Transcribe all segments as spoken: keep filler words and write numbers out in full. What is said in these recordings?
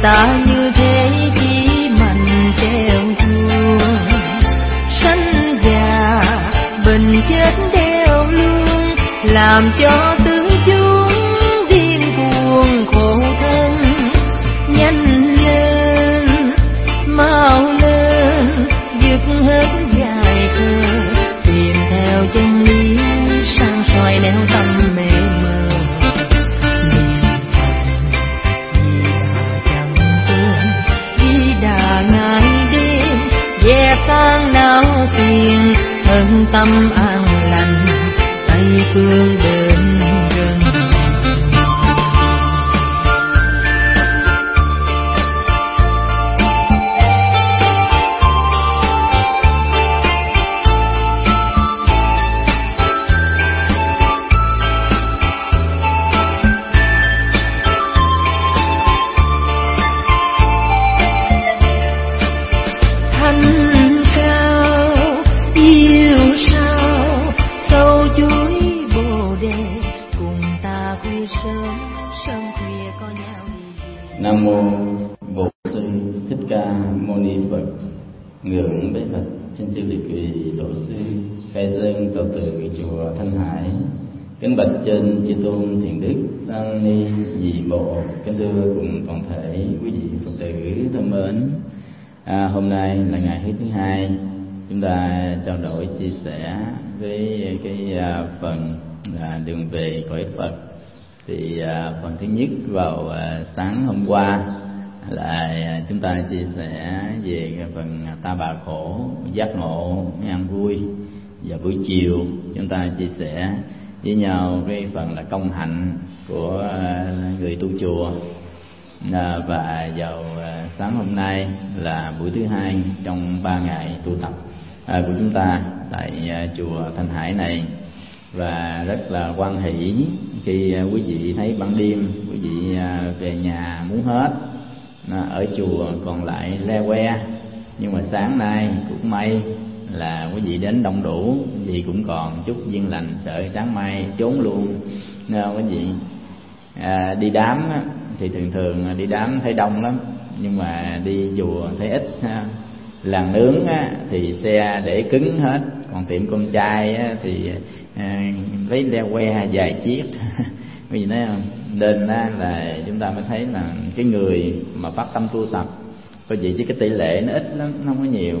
ta như thế chỉ mạnh treo chuông, sanh già bệnh chết đeo lương, làm cho tướng chúng điên cuồng khổ thân. Nhanh lên mau lên dứt hết dài thơ, tìm theo chân lý sang soi nẻo tâm mê mờ. Di Đà ngày đêm dẹp tan não phiền, thân tâm an lành tây phương bên rừng. Nam mô Bổn Sư Thích Ca Mâu Ni Phật. Ngưỡng bái Phật trên chư liệt vị tổ sư, khai sơn tổ tự chùa Thanh Hải. Kính bạch trên chư tôn thiện đức tăng ni dị bộ. Kính thưa cùng toàn thể quý vị Phật tử thân mến. À, hôm nay là ngày thứ hai chúng ta trao đổi chia sẻ với cái à, phần là đường về cõi Phật. Thì à, phần thứ nhất vào à, sáng hôm qua là à, chúng ta chia sẻ về cái phần ta bà khổ giác ngộ an vui, và buổi chiều chúng ta chia sẻ với nhau cái phần là công hạnh của à, người tu chùa. À, và vào à, sáng hôm nay là buổi thứ hai trong ba ngày tu tập à, của chúng ta tại à, chùa Thanh Hải này. Và rất là hoan hỷ khi quý vị thấy ban đêm quý vị về nhà muốn hết, ở chùa còn lại le que, nhưng mà sáng nay cũng may là quý vị đến đông đủ, quý vị cũng còn chút duyên lành, sợ sáng mai trốn luôn. Nên quý vị à, đi đám thì thường thường đi đám thấy đông lắm, nhưng mà đi chùa thấy ít ha. Làng nướng á, thì xe để cứng hết, còn tiệm con trai á, thì à, lấy leo que vài chiếc. Vì gì nói không? Nên á, là chúng ta mới thấy là cái người mà phát tâm tu tập, có gì chứ cái tỷ lệ nó ít lắm, nó không có nhiều.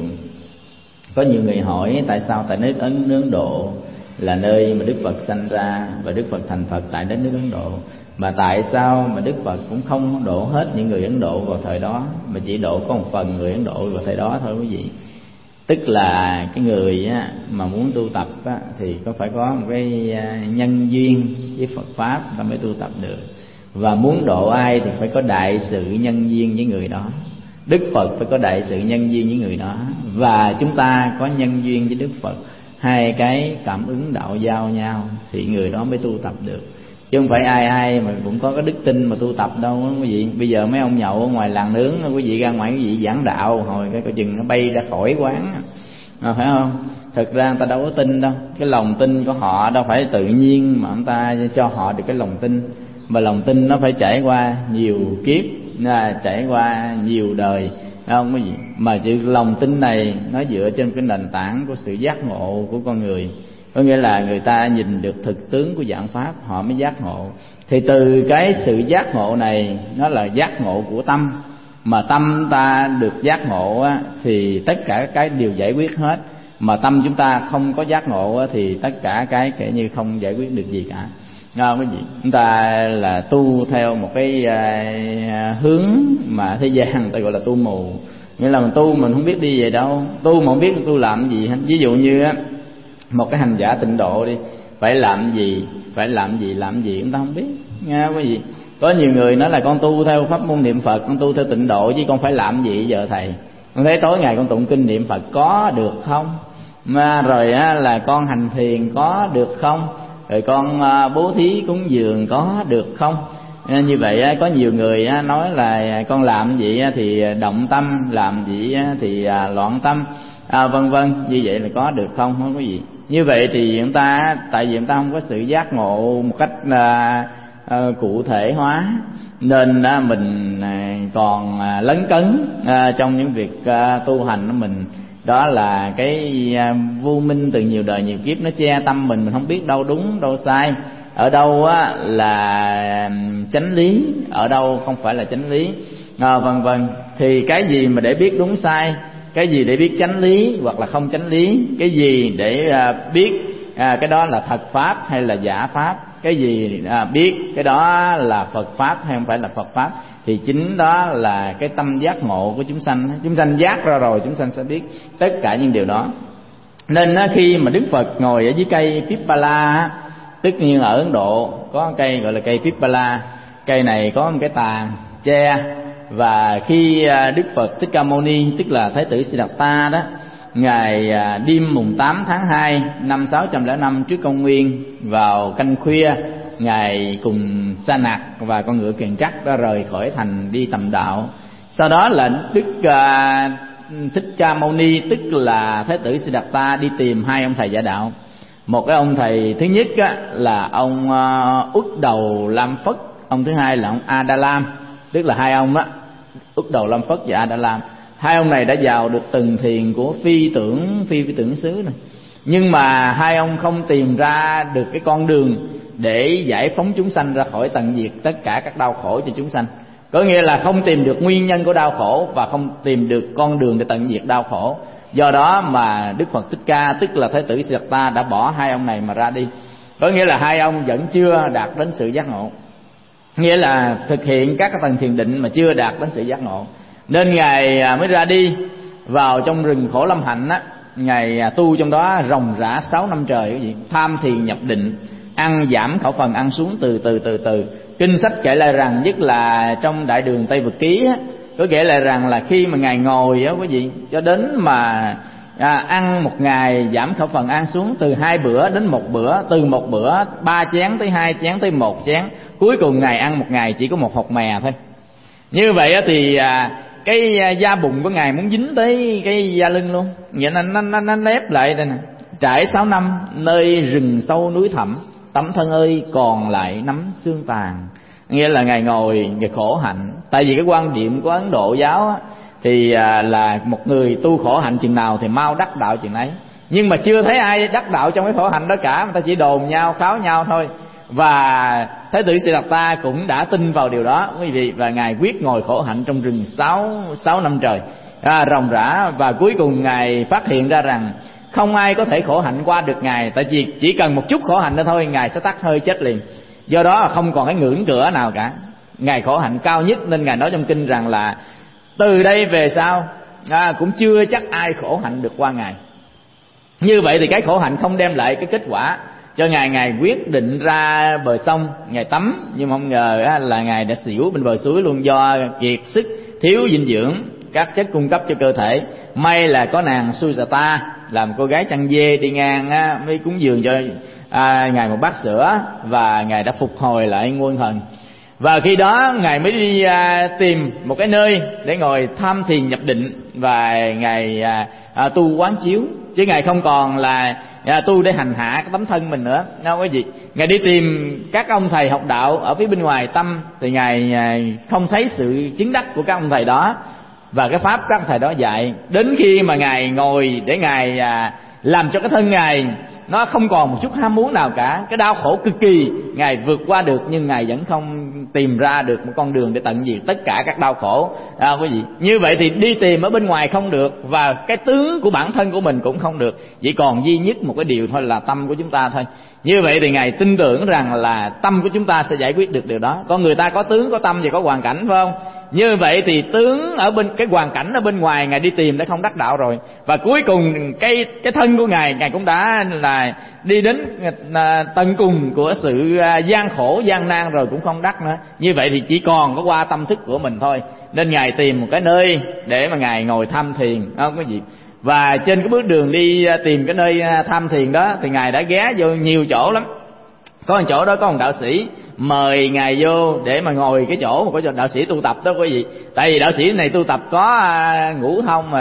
Có nhiều người hỏi tại sao tại nước Ấn Ấn Độ là nơi mà Đức Phật sanh ra và Đức Phật thành Phật tại đất nước Ấn Độ, mà tại sao mà Đức Phật cũng không độ hết những người Ấn Độ vào thời đó, mà chỉ độ có một phần người Ấn Độ vào thời đó thôi quý vị. Tức là cái người á, mà muốn tu tập á, thì có phải có một cái nhân duyên với Phật Pháp ta mới tu tập được. Và muốn độ ai thì phải có đại sự nhân duyên với người đó. Đức Phật phải có đại sự nhân duyên với người đó, và chúng ta có nhân duyên với Đức Phật, hai cái cảm ứng đạo giao nhau thì người đó mới tu tập được. Chứ không phải ai ai mà cũng có cái đức tin mà tu tập đâu quý vị. Bây giờ mấy ông nhậu ở ngoài làng nướng, quý vị ra ngoài quý vị giảng đạo, hồi cái coi chừng nó bay ra khỏi quán à, phải không? Thực ra người ta đâu có tin đâu. Cái lòng tin của họ đâu phải tự nhiên mà người ta cho họ được cái lòng tin, mà lòng tin nó phải trải qua nhiều kiếp, trải qua nhiều đời, không có gì. Mà chữ lòng tin này nó dựa trên cái nền tảng của sự giác ngộ của con người. Có nghĩa là người ta nhìn được thực tướng của dạng Pháp họ mới giác ngộ. Thì từ cái sự giác ngộ này, nó là giác ngộ của tâm. Mà tâm ta được giác ngộ á, thì tất cả cái đều giải quyết hết. Mà tâm chúng ta không có giác ngộ á, thì tất cả cái kể như không giải quyết được gì cả. Không cái gì. Chúng ta là tu theo một cái uh, hướng mà thế gian người ta gọi là tu mù. Nghĩa là mình tu mình không biết đi về đâu, tu mà không biết tu làm gì hết. Ví dụ như á, một cái hành giả tịnh độ đi, phải làm gì, phải làm gì, làm gì chúng ta không biết, nghe quý vị. Có nhiều người nói là con tu theo pháp môn niệm Phật, con tu theo tịnh độ, chứ con phải làm gì giờ thầy? Con thấy tối ngày con tụng kinh niệm Phật có được không? Mà rồi á, là con hành thiền có được không? Rồi con bố thí cúng dường có được không? Như vậy á, có nhiều người á, nói là con làm gì á, thì động tâm, làm gì á, thì loạn tâm, à, vân vân. Như vậy là có được không? Không có gì. Như vậy thì chúng ta, tại vì chúng ta không có sự giác ngộ một cách à, à, cụ thể hóa, nên à, mình à, còn à, lấn cấn à, trong những việc à, tu hành của mình. Đó là cái à, vô minh từ nhiều đời nhiều kiếp nó che tâm mình, mình không biết đâu đúng đâu sai, ở đâu á là chánh lý, ở đâu không phải là chánh lý, à, vân vân. Thì cái gì mà để biết đúng sai, cái gì để biết chánh lý hoặc là không chánh lý, cái gì để à, biết à, cái đó là thật pháp hay là giả pháp, cái gì à, biết cái đó là Phật pháp hay không phải là Phật pháp, thì chính đó là cái tâm giác ngộ của chúng sanh. Chúng sanh giác ra rồi chúng sanh sẽ biết tất cả những điều đó. Nên khi mà Đức Phật ngồi ở dưới cây Pippala, tất nhiên ở Ấn Độ có cây gọi là cây Pippala, cây này có một cái tàn che, và khi Đức Phật Thích Ca Mâu Ni, tức là Thái tử Siddhartha đó, ngày đêm mùng tám tháng hai năm sáu trăm lẻ năm trước công nguyên, vào canh khuya, ngài cùng Sa Nặc và con ngựa kiền trắc đã rời khỏi thành đi tầm đạo. Sau đó là Đức uh, Thích Ca Mâu Ni, tức là Thái tử Siddhartha, đi tìm hai ông thầy giả đạo. Một cái ông thầy thứ nhất á, là ông uh, Uất Đầu Lam Phất, ông thứ hai là ông A Đa Lam, tức là hai ông á, Uất Đầu Lam Phất và A Đa Lam. Hai ông này đã vào được từng thiền của phi tưởng phi phi tưởng xứ này, nhưng mà hai ông không tìm ra được cái con đường để giải phóng chúng sanh ra khỏi tận diệt tất cả các đau khổ cho chúng sanh. Có nghĩa là không tìm được nguyên nhân của đau khổ và không tìm được con đường để tận diệt đau khổ. Do đó mà Đức Phật Thích Ca, tức là Thái tử Siddhartha, đã bỏ hai ông này mà ra đi. Có nghĩa là hai ông vẫn chưa đạt đến sự giác ngộ, nghĩa là thực hiện các cái tầng thiền định mà chưa đạt đến sự giác ngộ. Nên ngài mới ra đi vào trong rừng Khổ Lâm Hạnh á, ngài tu trong đó ròng rã sáu năm trời, cái gì tham thiền nhập định, ăn giảm khẩu phần, ăn xuống từ từ từ từ. Kinh sách kể lại rằng, nhất là trong Đại Đường Tây Vực Ký á, có kể lại rằng là khi mà ngài ngồi á quý vị, cho đến mà à, ăn một ngày giảm khẩu phần ăn xuống từ hai bữa đến một bữa, từ một bữa ba chén tới hai chén tới một chén, cuối cùng ngài ăn một ngày chỉ có một hột mè thôi. Như vậy á thì à, cái da bụng của ngài muốn dính tới cái da lưng luôn, vậy nên nó, nó, nó lép lại đây nè. Trải sáu năm nơi rừng sâu núi thẳm, tấm thân ơi còn lại nắm xương tàn. Nghĩa là ngài ngồi ngài khổ hạnh. Tại vì cái quan điểm của Ấn Độ giáo á, thì à, là một người tu khổ hạnh chừng nào thì mau đắc đạo chừng ấy. Nhưng mà chưa thấy ai đắc đạo trong cái khổ hạnh đó cả, người ta chỉ đồn nhau kháo nhau thôi. Và Thái tử Siddhartha cũng đã tin vào điều đó quý vị, và ngài quyết ngồi khổ hạnh trong rừng sáu sáu năm trời à, ròng rã. Và cuối cùng ngài phát hiện ra rằng không ai có thể khổ hạnh qua được ngài, tại vì chỉ cần một chút khổ hạnh nữa thôi ngài sẽ tắt hơi chết liền. Do đó là không còn cái ngưỡng cửa nào cả, ngài khổ hạnh cao nhất. Nên ngài nói trong kinh rằng là từ đây về sau à, cũng chưa chắc ai khổ hạnh được qua ngài. Như vậy thì cái khổ hạnh không đem lại cái kết quả cho ngài. Ngài quyết định ra bờ sông ngài tắm, nhưng mà không ngờ á, là ngài đã xỉu bên bờ suối luôn, do kiệt sức, thiếu dinh dưỡng, các chất cung cấp cho cơ thể. May là có nàng Sujata, làm cô gái chăn dê đi ngang á, mới cúng dường cho à, ngài một bát sữa, và ngài đã phục hồi lại nguyên thần. Và khi đó ngài mới đi à, tìm một cái nơi để ngồi tham thiền nhập định, và ngài à, à, tu quán chiếu, chứ ngài không còn là à, tu để hành hạ cái tấm thân mình nữa. Đâu có gì, ngài đi tìm các ông thầy học đạo ở phía bên ngoài tâm, thì ngài à, không thấy sự chứng đắc của các ông thầy đó và cái pháp các ông thầy đó dạy. Đến khi mà ngài ngồi để ngài à, làm cho cái thân ngài nó không còn một chút ham muốn nào cả, cái đau khổ cực kỳ ngài vượt qua được, nhưng ngài vẫn không tìm ra được một con đường để tận diệt tất cả các đau khổ à, quý vị. Như vậy thì đi tìm ở bên ngoài không được, và cái tướng của bản thân của mình cũng không được, chỉ còn duy nhất một cái điều thôi là tâm của chúng ta thôi. Như vậy thì ngài tin tưởng rằng là tâm của chúng ta sẽ giải quyết được điều đó. Con người ta có tướng, có tâm và có hoàn cảnh, phải không? Như vậy thì tướng ở bên cái hoàn cảnh ở bên ngoài ngài đi tìm đã không đắc đạo rồi, và cuối cùng cái cái thân của ngài ngài cũng đã là đi đến tận cùng của sự gian khổ gian nan rồi, cũng không đắc nữa. Như vậy thì chỉ còn có qua tâm thức của mình thôi. Nên ngài tìm một cái nơi để mà ngài ngồi tham thiền, không có gì. Và trên cái bước đường đi tìm cái nơi tham thiền đó thì ngài đã ghé vô nhiều chỗ lắm. Có một chỗ đó có một đạo sĩ mời ngài vô để mà ngồi cái chỗ mà có đạo sĩ tu tập đó quý vị. Tại vì đạo sĩ này tu tập có ngũ thông rồi,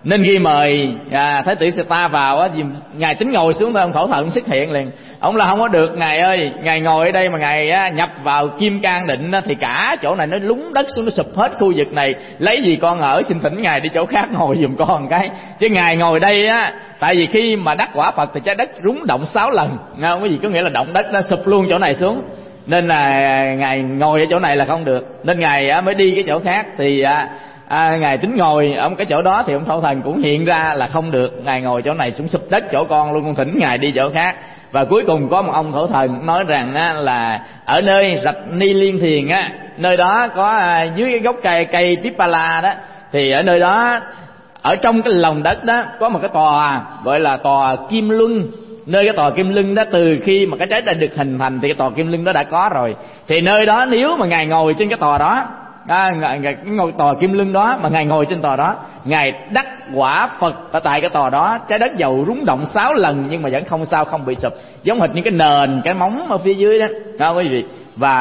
Nên khi mời à, Thái tử Siddhartha vào á, ngài tính ngồi xuống thôi, ông khổ thần xuất hiện liền. Ông là không có được ngài ơi, ngài ngồi ở đây mà ngài á, nhập vào kim cang định á, thì cả chỗ này nó lún đất xuống, nó sụp hết khu vực này, lấy gì con ở, xin thỉnh ngài đi chỗ khác ngồi giùm con một cái. Chứ ngài ngồi đây á, tại vì khi mà đắc quả Phật thì trái đất rúng động sáu lần, nghe không? Cái gì có nghĩa là động đất nó sụp luôn chỗ này xuống, nên là ngài ngồi ở chỗ này là không được, nên ngài á, mới đi cái chỗ khác. Thì à, À, ngài tính ngồi ở cái chỗ đó thì ông thổ thần cũng hiện ra là không được, ngài ngồi chỗ này xuống sụp đất chỗ con luôn, con thỉnh ngài đi chỗ khác. Và cuối cùng có một ông thổ thần nói rằng á, là ở nơi Rạch Ni Liên Thiền á, nơi đó có à, dưới cái gốc cây cây Pipala đó, thì ở nơi đó, ở trong cái lòng đất đó có một cái tòa gọi là tòa Kim Luân. Nơi cái tòa Kim Luân đó, từ khi mà cái trái đất được hình thành thì cái tòa Kim Luân đó đã có rồi. Thì nơi đó nếu mà ngài ngồi trên cái tòa đó, À, ngài, ngài, cái ngôi tòa Kim Luân đó mà ngài ngồi trên tòa đó, ngài đắc quả Phật ở tại cái tòa đó. Trái đất dầu rúng động sáu lần nhưng mà vẫn không sao, không bị sụp, giống hệt những cái nền, cái móng ở phía dưới đó, đó quý vị.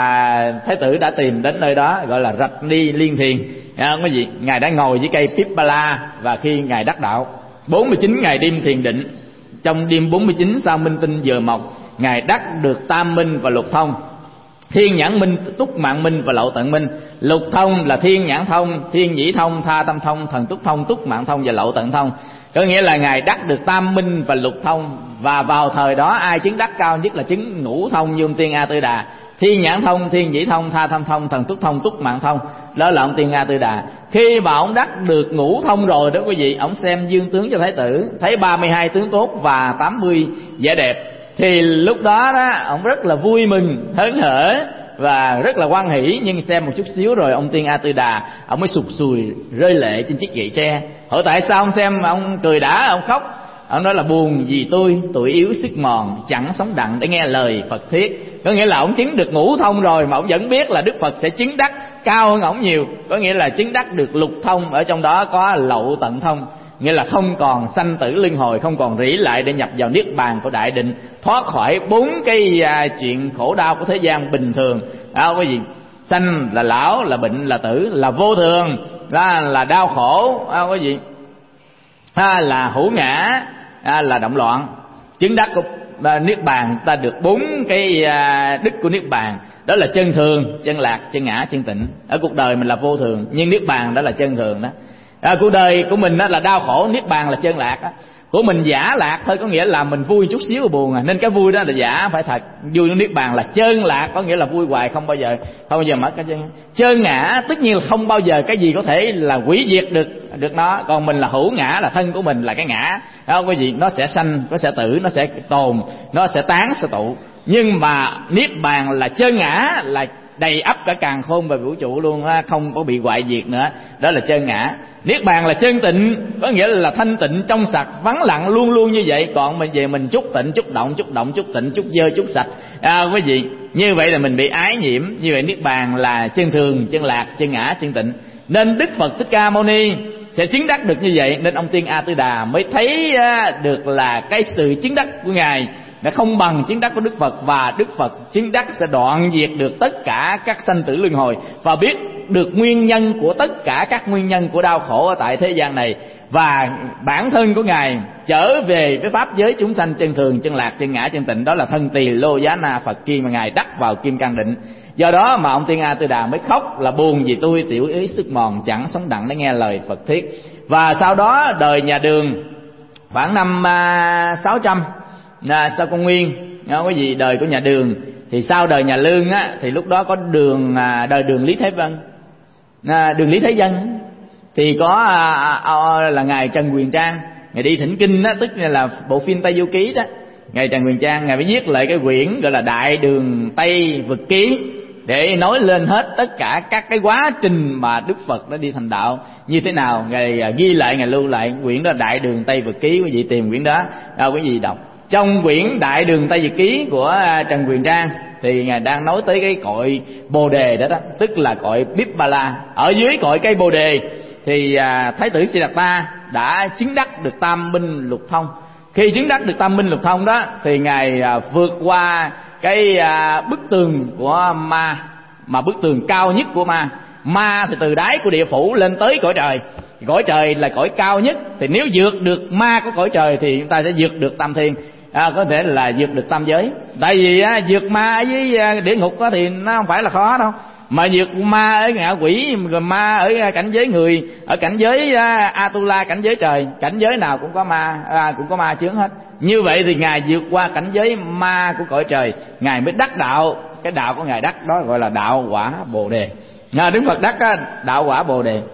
Và Thái tử đã tìm đến nơi đó gọi là Rạch Ni Liên Thiền, đó quý vị. Ngài đã ngồi dưới cây Pipala và khi ngài đắc đạo bốn mươi chín ngày đêm thiền định, trong đêm bốn mươi chín sao minh tinh vừa mọc, ngài đắc được tam minh và lục thông. Thiên nhãn minh, túc mạng minh và lậu tận minh. Lục thông là thiên nhãn thông, thiên nhĩ thông, tha tâm thông, thần túc thông, túc mạng thông và lậu tận thông. Có nghĩa là ngài đắc được tam minh và lục thông. Và vào thời đó ai chứng đắc cao nhất là chứng ngũ thông như ông Tiên A Tư Đà. Thiên nhãn thông, thiên nhĩ thông, tha tâm thông, thần túc thông, túc mạng thông, đó là ông Tiên A Tư Đà. Khi mà ông đắc được ngũ thông rồi đó quý vị, ông xem dương tướng cho Thái tử, thấy ba mươi hai tướng tốt và tám mươi vẻ đẹp, thì lúc đó đó ông rất là vui mừng hớn hở và rất là hoan hỷ. Nhưng xem một chút xíu rồi ông Tiên A Tư Đà ông mới sụt sùi rơi lệ trên chiếc gậy tre. Hỏi tại sao ông xem ông cười đã, ông khóc? Ông nói là buồn vì tôi tuổi yếu sức mòn, chẳng sống đặng để nghe lời Phật thuyết. Có nghĩa là ông chứng được ngũ thông rồi mà ông vẫn biết là Đức Phật sẽ chứng đắc cao hơn ông nhiều. Có nghĩa là chứng đắc được lục thông, ở trong đó có lậu tận thông, nghĩa là không còn sanh tử luân hồi, không còn rỉ lại để nhập vào niết bàn của đại định, thoát khỏi bốn cái à, chuyện khổ đau của thế gian bình thường. Đó quý vị, sanh là lão, là bệnh là tử, là vô thường, là, là đau khổ, đó quý vị, à, là hữu ngã, à, là động loạn. Chứng đắc của à, niết bàn ta được bốn cái à, đức của niết bàn, đó là chân thường, chân lạc, chân ngã, chân tịnh. Ở cuộc đời mình là vô thường, nhưng niết bàn đó là chân thường đó. À, cuộc đời của mình đó là đau khổ, niết bàn là chân lạc đó. Của mình giả lạc thôi, có nghĩa là mình vui chút xíu là buồn à, nên cái vui đó là giả, phải thật. Vui của niết bàn là chân lạc, có nghĩa là vui hoài, không bao giờ không bao giờ mất cái chân. Chân ngã tất nhiên là không bao giờ cái gì có thể là hủy diệt được được nó. Còn mình là hữu ngã, là thân của mình là cái ngã đó quý vị, nó sẽ sanh, nó sẽ tử, nó sẽ tồn, nó sẽ tán, sẽ tụ. Nhưng mà niết bàn là chân ngã, là đầy ắp cả càn khôn và vũ trụ luôn á, không có bị hoại diệt nữa, đó là chân ngã. Niết bàn là chân tịnh, có nghĩa là thanh tịnh trong sạch, vắng lặng luôn luôn như vậy. Còn mình về mình chút tịnh, chút động, chút động, chút tịnh, chút dơ, chút sạch, à, quý vị, như vậy là mình bị ái nhiễm. Như vậy niết bàn là chân thường, chân lạc, chân ngã, chân tịnh. Nên Đức Phật Thích Ca Mâu Ni sẽ chứng đắc được như vậy, nên ông Tiên A Tư Đà mới thấy được là cái sự chứng đắc của ngài đã không bằng chứng đắc của Đức Phật, và Đức Phật chứng đắc sẽ đoạn diệt được tất cả các sanh tử luân hồi, và biết được nguyên nhân của tất cả các nguyên nhân của đau khổ ở tại thế gian này. Và bản thân của ngài trở về với pháp giới chúng sanh chân thường, chân lạc, chân ngã, chân tịnh, đó là thân Tỳ Lô Giá Na Phật khi mà ngài đắc vào kim cang định. Do đó mà ông Tiên A Tư Đà mới khóc là buồn vì tôi tiểu ý sức mòn, chẳng sống đặng để nghe lời Phật thuyết. Và sau đó đời nhà Đường khoảng năm sáu trăm à, sau công nguyên, cái gì đời của nhà Đường, thì sau đời nhà Lương á, thì lúc đó có đường à, đời Đường Lý Thế Vân, à, Đường Lý Thế Dân, thì có à, à, là ngài Trần Quyền Trang, ngài đi thỉnh kinh á, tức là bộ phim Tây Du Ký đó. Ngài Trần Quyền Trang ngài mới viết lại cái quyển gọi là Đại Đường Tây Vực Ký, để nói lên hết tất cả các cái quá trình mà Đức Phật đã đi thành đạo như thế nào. Ngài ghi lại, ngài lưu lại quyển đó Đại Đường Tây Vực Ký, quý vị tìm quyển đó, đâu quý vị đọc. Trong quyển Đại Đường Tây Vực Ký của Trần Quyền Trang thì ngài đang nói tới cái cội Bồ Đề đó, đó tức là cội Pipala. Ở dưới cội cây Bồ Đề thì Thái tử Siddhartha đã chứng đắc được tam minh lục thông. Khi chứng đắc được tam minh lục thông đó thì ngài vượt qua cái bức tường của ma, mà bức tường cao nhất của ma. Ma thì từ đáy của địa phủ lên tới cõi trời, cõi trời là cõi cao nhất, thì nếu vượt được ma của cõi trời thì chúng ta sẽ vượt được tam thiên, à, có thể là vượt được tam giới. Tại vì á, vượt ma ở dưới địa ngục á, thì nó không phải là khó đâu, mà vượt ma ở ngạ quỷ, ma ở cảnh giới người, ở cảnh giới Atula, cảnh giới trời, cảnh giới nào cũng có ma, à, cũng có ma chướng hết. Như vậy thì ngài vượt qua cảnh giới ma của cõi trời, ngài mới đắc đạo. Cái đạo của ngài đắc đó gọi là đạo quả Bồ Đề. Ngài Đức Phật đắc á, đạo quả Bồ Đề,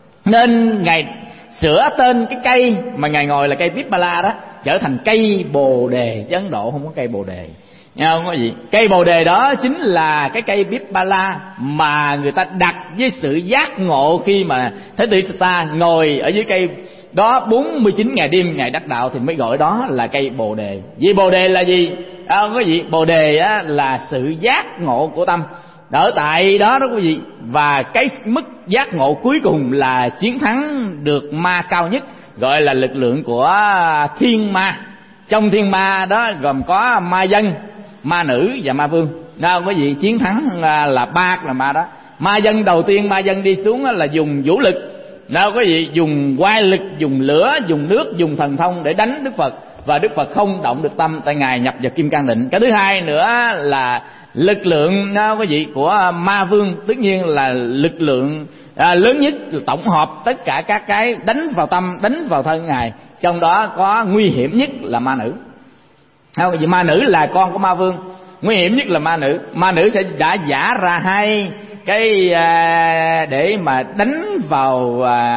nên ngài sửa tên cái cây mà ngài ngồi là cây Vipala đó trở thành cây Bồ Đề, chứ Ấn Độ không có cây Bồ Đề. Nghe không có gì? Cây Bồ Đề đó chính là cái cây Vipala mà người ta đặt với sự giác ngộ khi mà Thế Tử Siddhartha ngồi ở dưới cây đó bốn mươi chín ngày đêm ngài đắc đạo, thì mới gọi đó là cây Bồ Đề. Vì Bồ Đề là gì? À, quý vị, Bồ Đề á, là sự giác ngộ của tâm. Ở tại đó đó quý vị, và cái mức giác ngộ cuối cùng là chiến thắng được ma cao nhất, gọi là lực lượng của thiên ma. Trong thiên ma đó gồm có ma dân, ma nữ và ma vương. Đó quý vị, chiến thắng là ba là ma đó. Ma dân đầu tiên, ma dân đi xuống là dùng vũ lực. Đó quý vị, dùng oai lực, dùng lửa, dùng nước, dùng thần thông để đánh Đức Phật, và Đức Phật không động được tâm, tại ngài nhập vào kim cang định. Cái thứ hai nữa là lực lượng đó quý vị của ma vương, tất nhiên là lực lượng à, lớn nhất, tổng hợp tất cả các cái đánh vào tâm, đánh vào thân ngài. Trong đó có nguy hiểm nhất là ma nữ. Không, vì ma nữ là con của ma vương, nguy hiểm nhất là ma nữ. Ma nữ sẽ đã giả ra hai cái à, để mà đánh vào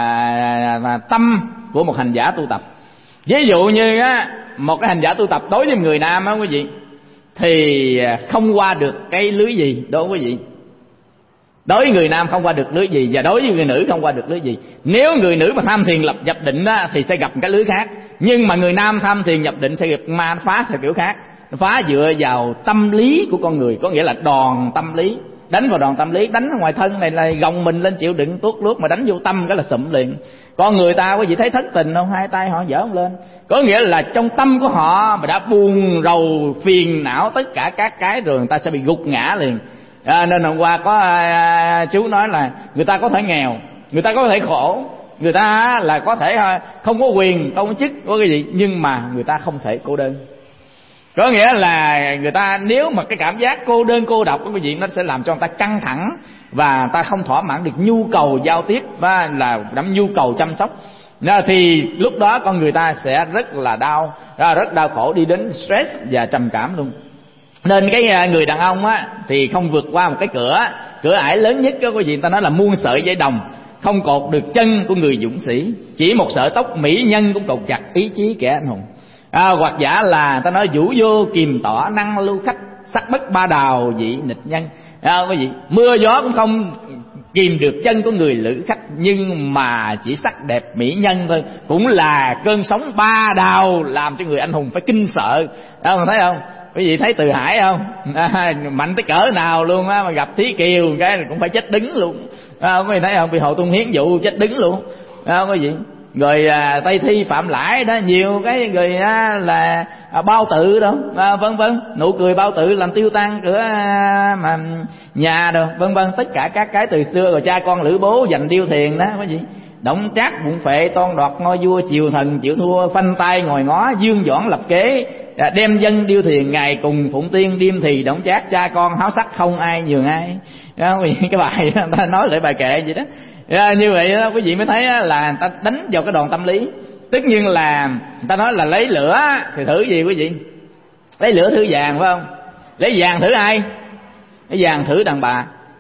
à, tâm của một hành giả tu tập. Ví dụ như á, một cái hành giả tu tập đối với người nam á quý vị, thì không qua được cái lưới gì đối với quý vị. Đối với người nam không qua được lưới gì, và đối với người nữ không qua được lưới gì. Nếu người nữ mà tham thiền lập nhập định á, thì sẽ gặp một cái lưới khác. Nhưng mà người nam tham thiền nhập định sẽ gặp ma phá theo kiểu khác. Phá dựa vào tâm lý của con người, có nghĩa là đòn tâm lý. Đánh vào đòn tâm lý, đánh ở ngoài thân này là gồng mình lên chịu đựng tuốt luốt, mà đánh vô tâm cái là sụm liền. Con người ta quý vị thấy thất tình không, hai tay họ giở lên, có nghĩa là trong tâm của họ mà đã buồn rầu phiền não tất cả các cái rồi, người ta sẽ bị gục ngã liền. À, nên hôm qua có à, chú nói là người ta có thể nghèo, người ta có thể khổ, người ta là có thể không có quyền, không có chức, có cái gì, nhưng mà người ta không thể cô đơn. Có nghĩa là người ta nếu mà cái cảm giác cô đơn cô độc của quý vị, nó sẽ làm cho người ta căng thẳng, và ta không thỏa mãn được nhu cầu giao tiếp, và là đắm nhu cầu chăm sóc. Nên thì lúc đó con người ta sẽ rất là đau, rất đau khổ, đi đến stress và trầm cảm luôn. Nên cái người đàn ông á thì không vượt qua một cái cửa cửa ải lớn nhất đó quý vị, người ta nói là muôn sợi dây đồng không cột được chân của người dũng sĩ, chỉ một sợi tóc mỹ nhân cũng cột chặt ý chí kẻ anh hùng. À, hoặc giả là ta nói vũ vô kiềm tỏ năng lưu khách, sắc bất ba đào dị nịch nhân. À, quý vị, mưa gió cũng không kìm được chân của người lữ khách, nhưng mà chỉ sắc đẹp mỹ nhân thôi cũng là cơn sóng ba đào làm cho người anh hùng phải kinh sợ. À, thấy không? Quý vị thấy Từ Hải không? À, mạnh tới cỡ nào luôn á, mà gặp Thí Kiều cái cũng phải chết đứng luôn. À, quý vị thấy không? Bị Hồ Tung Hiến dụ chết đứng luôn. À, quý vị. Rồi à, Tây Thi Phạm Lãi đó, nhiều cái người á, là à, bao tự đó, à, vân vân, nụ cười bao tự làm tiêu tan cửa à, mà nhà rồi, vân vân, tất cả các cái từ xưa. Rồi cha con Lữ Bố giành điêu thiền đó, cái gì Động Trác bụng phệ toan đoạt ngôi vua, chiều thần chịu thua phanh tay ngồi ngó, Dương Doãn lập kế à, đem dân điêu thiền, ngày cùng Phụng Tiên đêm thì Động Trác, cha con háo sắc không ai nhường ai. Đó, cái bài đó, người ta nói lại bài kệ vậy đó. À, như vậy đó, quý vị mới thấy là người ta đánh vào cái đòn tâm lý. Tất nhiên là người ta nói là lấy lửa thì thử gì quý vị? Lấy lửa thử vàng phải không? Lấy vàng thử ai? Lấy vàng thử đàn bà.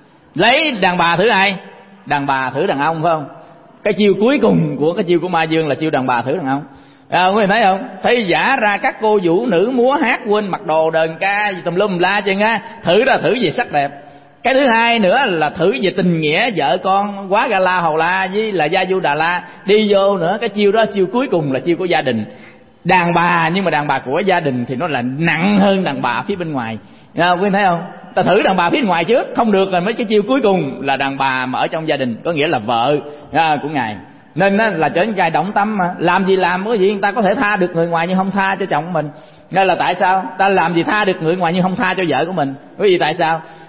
Lấy đàn bà thử ai? Đàn bà thử đàn ông phải không? Cái chiêu cuối cùng của cái chiêu của Ma Dương là chiêu đàn bà thử đàn ông. À, quý vị thấy không? Thấy giả ra các cô vũ nữ múa hát quên mặc đồ đờn ca gì tùm lum la chân á, thử ra thử về sắc đẹp. Cái thứ hai nữa là thử về tình nghĩa vợ con, quá ga la hầu la với là gia du đà la đi vô nữa. Cái chiêu đó chiêu cuối cùng là chiêu của gia đình. Đàn bà, nhưng mà đàn bà của gia đình thì nó là nặng hơn đàn bà phía bên ngoài. À, quý vị thấy không? Ta thử đàn bà phía bên ngoài trước không được rồi mấy cái chiêu cuối cùng là đàn bà mà ở trong gia đình, có nghĩa là vợ à, của ngài. Nên đó là trở nên ngài động tâm mà làm gì làm cái gì, người ta có thể tha được người ngoài nhưng không tha cho chồng mình. Nên là tại sao ta làm gì tha được người ngoài nhưng không tha cho vợ của mình? Bởi vì tại sao?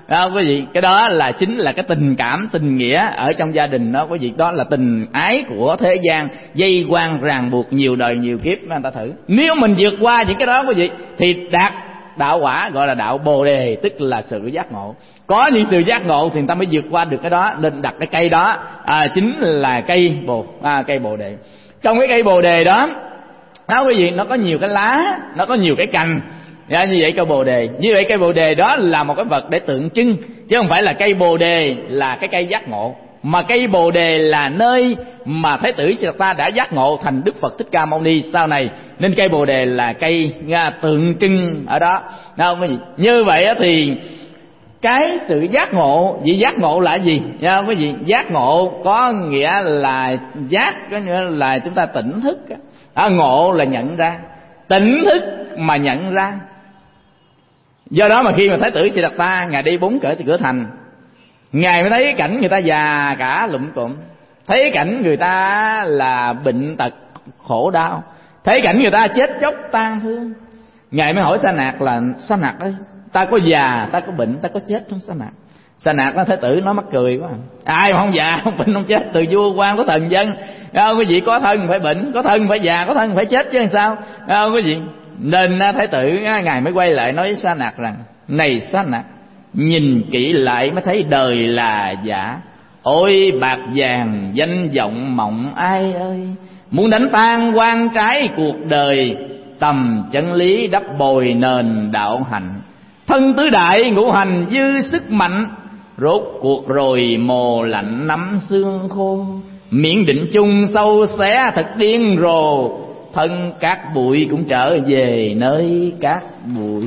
Đó, quý vị, cái đó là chính là cái tình cảm, tình nghĩa ở trong gia đình đó quý vị. Đó là tình ái của thế gian, dây quang ràng buộc nhiều đời nhiều kiếp. Người ta thử, nếu mình vượt qua những cái đó quý vị thì đạt đạo quả, gọi là đạo Bồ Đề, tức là sự giác ngộ. Có những sự giác ngộ thì người ta mới vượt qua được cái đó. Nên đặt cái cây đó à, chính là cây bồ à, cây Bồ Đề. Trong cái cây Bồ Đề đó, đó quý vị, nó có nhiều cái lá, nó có nhiều cái cành. Dạ, như vậy cây Bồ Đề, như vậy cây Bồ Đề đó là một cái vật để tượng trưng, chứ không phải là cây Bồ Đề là cái cây giác ngộ, mà cây Bồ Đề là nơi mà Thái tử Siddhartha đã giác ngộ thành Đức Phật Thích Ca Mâu Ni sau này, nên cây Bồ Đề là cây à, tượng trưng ở đó. Đâu quý vị, như vậy thì cái sự giác ngộ, vị giác ngộ là gì? Nha quý vị, giác ngộ có nghĩa là giác, có nghĩa là chúng ta tỉnh thức. À, ngộ là nhận ra, tỉnh thức mà nhận ra. Do đó mà khi mà Thái tử Siddhartha ngài đi bốn cõi từ cửa thành, ngài mới thấy cảnh người ta già cả lụm cụm, thấy cảnh người ta là bệnh tật khổ đau, thấy cảnh người ta chết chóc tan thương. Ngài mới hỏi Sa Nạc là: Sa Nạc ơi, ta có già, ta có bệnh, ta có chết không Sa Nạc? Sa Nạc nó Thái tử nó mắc cười quá, ai mà không già không bệnh không chết, từ vua quan có thần dân. À, quý vị, có thân phải bệnh, có thân phải già, có thân phải chết chứ làm sao. À, quý vị, nên Thái tử ngài mới quay lại nói với Sa Nạc rằng: này Sa Nạc, nhìn kỹ lại mới thấy đời là giả. Ôi bạc vàng danh vọng mộng ai ơi, muốn đánh tan quan trái cuộc đời, tầm chân lý đắp bồi nền đạo hạnh. Thân tứ đại ngũ hành dư sức mạnh, rốt cuộc rồi mồ lạnh nắm xương khô. Miệng định chung sâu xé thật điên rồ, thân cát bụi cũng trở về nơi cát bụi.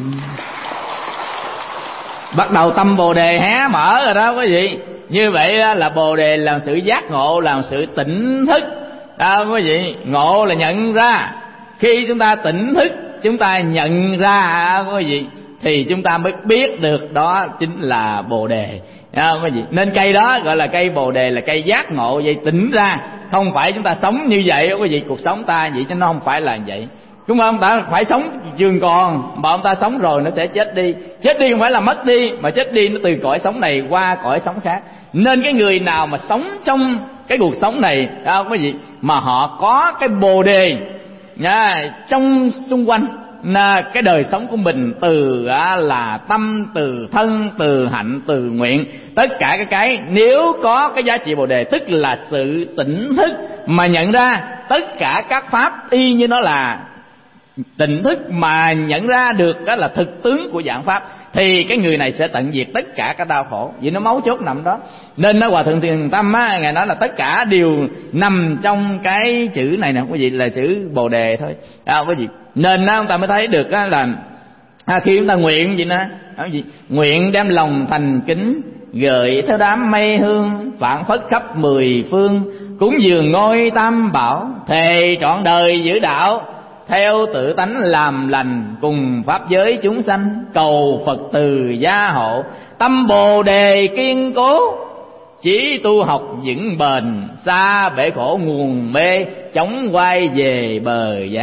Bắt đầu tâm Bồ Đề hé mở rồi đó quý vị. Như vậy là Bồ Đề là sự giác ngộ, là sự tỉnh thức. Đó quý vị, ngộ là nhận ra. Khi chúng ta tỉnh thức, chúng ta nhận ra quý vị, thì chúng ta mới biết được đó chính là Bồ Đề. À, quý vị, nên cây đó gọi là cây Bồ Đề, là cây giác ngộ, vậy tỉnh ra. Không phải chúng ta sống như vậy quý vị, cuộc sống ta vậy chứ nó không phải là vậy. Đúng không? Ta phải sống trường còn, mà ông ta sống rồi nó sẽ chết đi. Chết đi không phải là mất đi, mà chết đi nó từ cõi sống này qua cõi sống khác. Nên cái người nào mà sống trong cái cuộc sống này đó quý vị, mà họ có cái Bồ Đề nha, trong xung quanh là cái đời sống của mình, từ à, là tâm, từ thân, từ hạnh, từ nguyện, tất cả cái cái nếu có cái giá trị Bồ Đề, tức là sự tỉnh thức mà nhận ra tất cả các pháp y như nó là tỉnh thức, mà nhận ra được đó là thực tướng của dạng pháp, thì cái người này sẽ tận diệt tất cả các đau khổ. Vì nó mấu chốt nằm đó. Nên nó Hòa Thượng Thiền Tâm á, ngài nói là tất cả đều nằm trong cái chữ này nè quý vị, là chữ Bồ Đề thôi. À, quý vị, nên đó, chúng ta mới thấy được đó là à, khi chúng ta nguyện gì nè, gì? Nguyện đem lòng thành kính, gợi theo đám mây hương, phảng phất khắp mười phương, cúng dường ngôi tam bảo, thề trọn đời giữ đạo, theo tự tánh làm lành, cùng pháp giới chúng sanh, cầu Phật từ gia hộ, tâm Bồ Đề kiên cố, chỉ tu học vững bền, xa bể khổ nguồn mê, chống quay về bờ giác.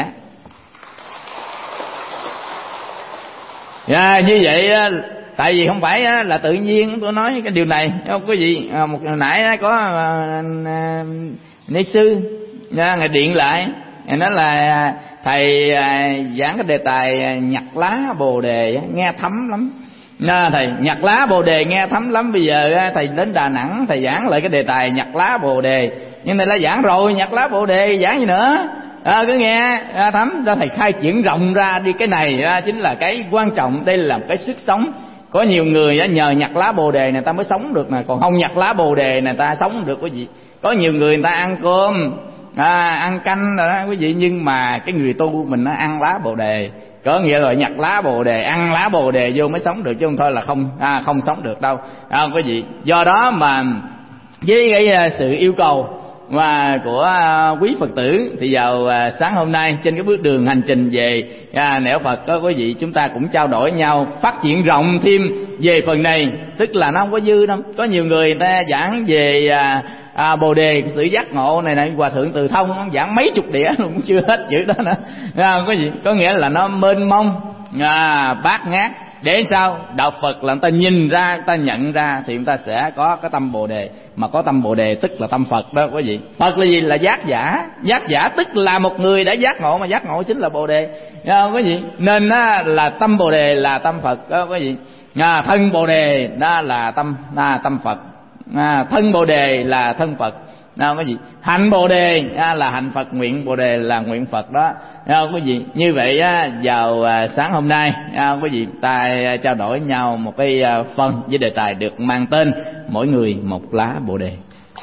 À, như vậy tại vì không phải là tự nhiên tôi nói cái điều này, không quý vị. À, một hồi nãy có à, à, ni sư à, ngài điện lại, ngài nói là thầy à, giảng cái đề tài nhặt lá Bồ Đề nghe thấm lắm. À, thầy nhặt lá Bồ Đề nghe thấm lắm. Bây giờ thầy đến Đà Nẵng thầy giảng lại cái đề tài nhặt lá Bồ Đề, nhưng thầy đã giảng rồi, nhặt lá Bồ Đề giảng gì nữa. À, cứ nghe à, thấm ra, thầy khai triển rộng ra đi. Cái này à, chính là cái quan trọng. Đây là một cái sức sống. Có nhiều người à, nhờ nhặt lá Bồ Đề này ta mới sống được nè, còn không nhặt lá Bồ Đề này ta sống được quý vị. Có nhiều người người ta ăn cơm à, ăn canh rồi đó quý vị, nhưng mà cái người tu mình nó ăn lá Bồ Đề, có nghĩa là nhặt lá Bồ Đề, ăn lá Bồ Đề vô mới sống được, chứ không thôi là không à, không sống được đâu à, quý vị. Do đó mà với cái sự yêu cầu và của quý Phật tử thì vào sáng hôm nay trên cái bước đường hành trình về à, nẻo Phật đó quý vị, chúng ta cũng trao đổi nhau, phát triển rộng thêm về phần này. Tức là nó không có dư đâu. Có nhiều người người ta giảng về à, à, Bồ Đề, sự giác ngộ này này, Hòa Thượng Từ Thông giảng mấy chục đĩa cũng chưa hết chữ đó nữa à, quý vị. Có nghĩa là nó mênh mông à, bát ngát để sao? Đạo Phật là người ta nhìn ra, người ta nhận ra thì người ta sẽ có cái tâm Bồ Đề. Mà có tâm Bồ Đề tức là tâm Phật đó quý vị. Phật là gì? Là giác giả. Giác giả tức là một người đã giác ngộ, mà giác ngộ chính là Bồ Đề, nghe không quý vị? Nên á, là tâm Bồ Đề là tâm Phật đó quý vị. À, thân Bồ Đề đó là tâm à, tâm Phật. À, thân Bồ Đề là thân Phật. Nào quý vị, hạnh Bồ Đề à, là hạnh Phật, nguyện Bồ Đề là nguyện Phật đó. À, quý vị, như vậy á, vào à, sáng hôm nay à, quý vị ta à, trao đổi nhau một cái à, phần với đề tài được mang tên mỗi người một lá Bồ Đề.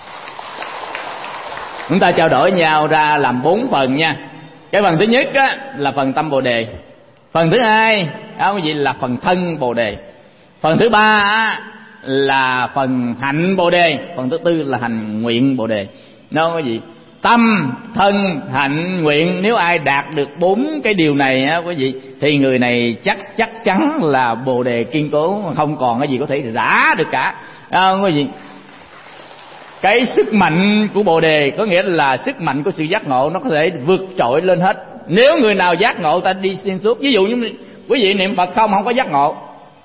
Chúng ta trao đổi nhau ra làm bốn phần nha. Cái phần thứ nhất á, là phần tâm Bồ Đề. Phần thứ hai à, quý vị, là phần thân Bồ Đề. Phần thứ ba á, là phần hạnh Bồ Đề. Phần thứ tư là hành nguyện Bồ Đề. Nó quý vị, tâm, thân, hạnh, nguyện, nếu ai đạt được bốn cái điều này á quý vị, thì người này chắc chắc chắn là Bồ Đề kiên cố, không còn cái gì có thể rã được cả. À, quý vị, cái sức mạnh của Bồ Đề có nghĩa là sức mạnh của sự giác ngộ, nó có thể vượt trội lên hết. Nếu người nào giác ngộ, ta đi xuyên suốt. Ví dụ như quý vị niệm Phật không không có giác ngộ,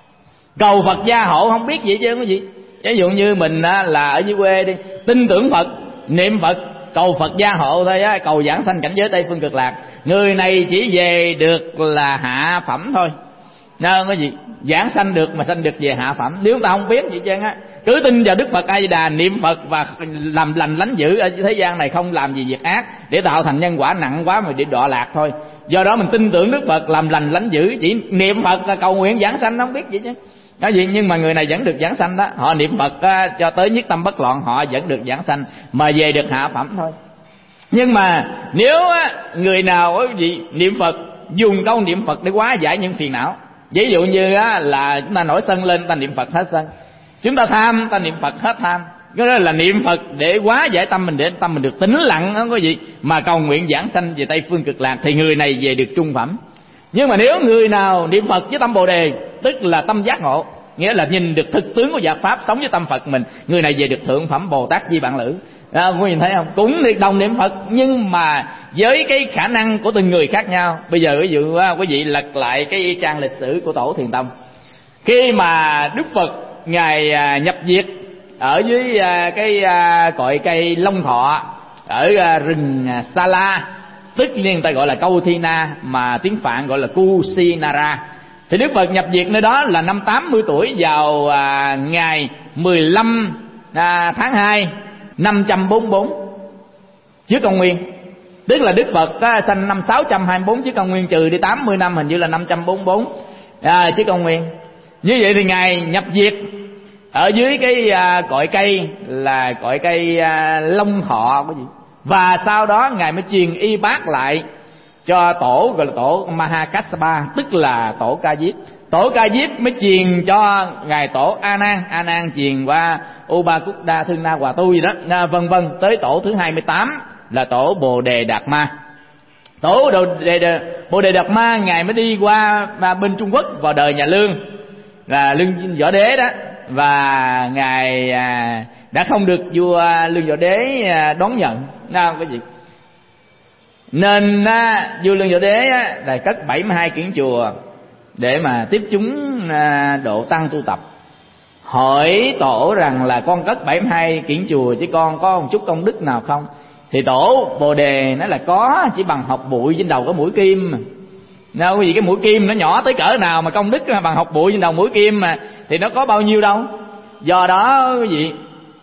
cầu Phật gia hộ không biết gì chứ cái gì. Ví dụ như mình á, là ở dưới quê đi, tin tưởng Phật, niệm Phật, cầu Phật gia hộ thôi á, cầu giảng sanh cảnh giới Tây Phương Cực Lạc, người này chỉ về được là hạ phẩm thôi. Nên cái gì giảng sanh được mà sanh được về hạ phẩm. Nếu ta không biết gì chứ á, cứ tin vào Đức Phật A Di Đà, niệm Phật và làm lành lánh dữ ở thế gian này, không làm gì việc ác để tạo thành nhân quả nặng quá mà để đọa lạc thôi. Do đó mình tin tưởng Đức Phật, làm lành lánh dữ, chỉ niệm Phật là cầu nguyện giảng sanh, không biết gì chứ. Cái gì nhưng mà người này vẫn được giảng sanh đó. Họ niệm Phật á, cho tới nhất tâm bất loạn, họ vẫn được giảng sanh mà về được hạ phẩm thôi. Nhưng mà nếu á, người nào quý vị niệm Phật, dùng câu niệm Phật để hóa giải những phiền não. Ví dụ như á, là chúng ta nổi sân lên, ta niệm Phật hết sân. Chúng ta tham, ta niệm Phật hết tham. Cái đó là niệm Phật để hóa giải tâm mình, để tâm mình được tĩnh lặng đó quý vị, mà cầu nguyện giảng sanh về Tây Phương Cực Lạc, thì người này về được trung phẩm. Nhưng mà nếu người nào niệm Phật với tâm Bồ Đề, tức là tâm giác ngộ, nghĩa là nhìn được thực tướng của Giác Pháp, sống với tâm Phật mình, người này về được thượng phẩm Bồ Tát Di Bạn Lữ. À, quý vị thấy không? Cũng đồng niệm Phật nhưng mà với cái khả năng của từng người khác nhau. Bây giờ ví dụ quý vị lật lại cái trang lịch sử của Tổ Thiền Tông. Khi mà Đức Phật ngài nhập diệt ở dưới cái cội cây Long Thọ ở rừng Sa La, tức liên ta gọi là Câu Thi Na, mà tiếng Phạn gọi là Kusinara, thì Đức Phật nhập diệt nơi đó là năm tám mươi tuổi vào à, ngày mười lăm à, tháng hai năm trăm bốn mươi tư trước công nguyên. Tức là Đức Phật á, sanh năm sáu trăm hai mươi tư trước công nguyên, trừ đi tám mươi năm, hình như là năm trăm bốn mươi tư à, trước công nguyên. Như vậy thì ngài nhập diệt ở dưới cái à, cội cây là cội cây à, Long Thọ cái gì. Và sau đó ngài mới truyền y bát lại cho tổ gọi là tổ Mahakassapa, tức là tổ Ca Diếp. Tổ Ca Diếp mới truyền cho ngài tổ A Nan, A Nan truyền qua Upakutta Thương Na Hòa Tu gì đó, vân vân, tới tổ thứ hai mươi tám là tổ Bồ Đề Đạt Ma. Tổ Bồ Đề, Bồ Đề Đạt Ma ngài mới đi qua bên Trung Quốc vào đời nhà Lương, là Lương Võ Đế đó, và ngài đã không được vua Lương Võ Đế đón nhận. Nào cái gì? Nên á, vua Lương Võ Đế á, là cất bảy mươi hai kiển chùa để mà tiếp chúng à, độ tăng tu tập. Hỏi tổ rằng là con cất bảy mươi hai kiển chùa chứ con có một chút công đức nào không? Thì tổ Bồ Đề nói là có, chỉ bằng học bụi trên đầu có mũi kim. Đâu có gì, cái mũi kim nó nhỏ tới cỡ nào mà công đức bằng học bụi trên đầu mũi kim mà, thì nó có bao nhiêu đâu. Do đó quý vị,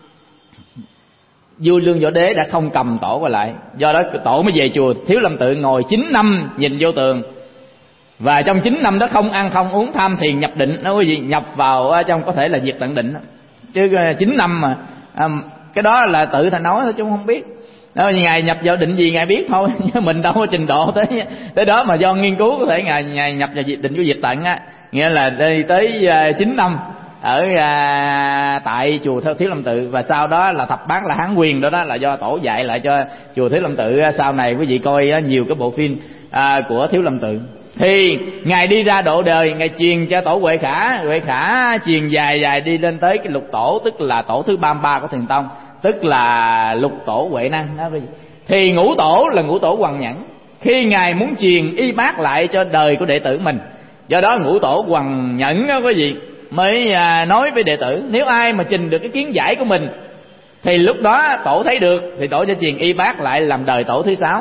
vua Lương Võ Đế đã không cầm tổ qua lại. Do đó tổ mới về chùa Thiếu Lâm Tự ngồi chín năm nhìn vô tường. Và trong chín năm đó không ăn không uống, tham thiền nhập định đó quý vị, nhập vào trong có thể là diệt tận định đó. Chứ chín năm mà à, cái đó là tự thà nói thôi chứ không biết. Đó, ngài nhập vào định gì ngài biết thôi, chứ mình đâu có trình độ tới tới đó mà do nghiên cứu có thể ngài, ngài nhập vào định của diệt tận á, nghĩa là đi tới chín năm ở à, tại chùa Thiếu Lâm Tự. Và sau đó là thập bát là Hán Quyền đó, đó là do tổ dạy lại cho chùa Thiếu Lâm Tự. Sau này quý vị coi á, nhiều cái bộ phim à, của Thiếu Lâm Tự. Thì ngài đi ra độ đời, ngài truyền cho tổ Huệ Khả, Huệ Khả truyền dài dài đi lên tới cái lục tổ, tức là tổ thứ ba mươi ba của Thiền Tông, tức là lục tổ Huệ Năng đó. Thì ngũ tổ là ngũ tổ Hoằng Nhẫn. Khi ngài muốn truyền y bát lại cho đời của đệ tử mình Do đó Ngũ Tổ Hoằng Nhẫn đó quý vị mới à, nói với đệ tử, nếu ai mà trình được cái kiến giải của mình thì lúc đó tổ thấy được thì tổ sẽ truyền y bác lại làm đời tổ thứ sáu.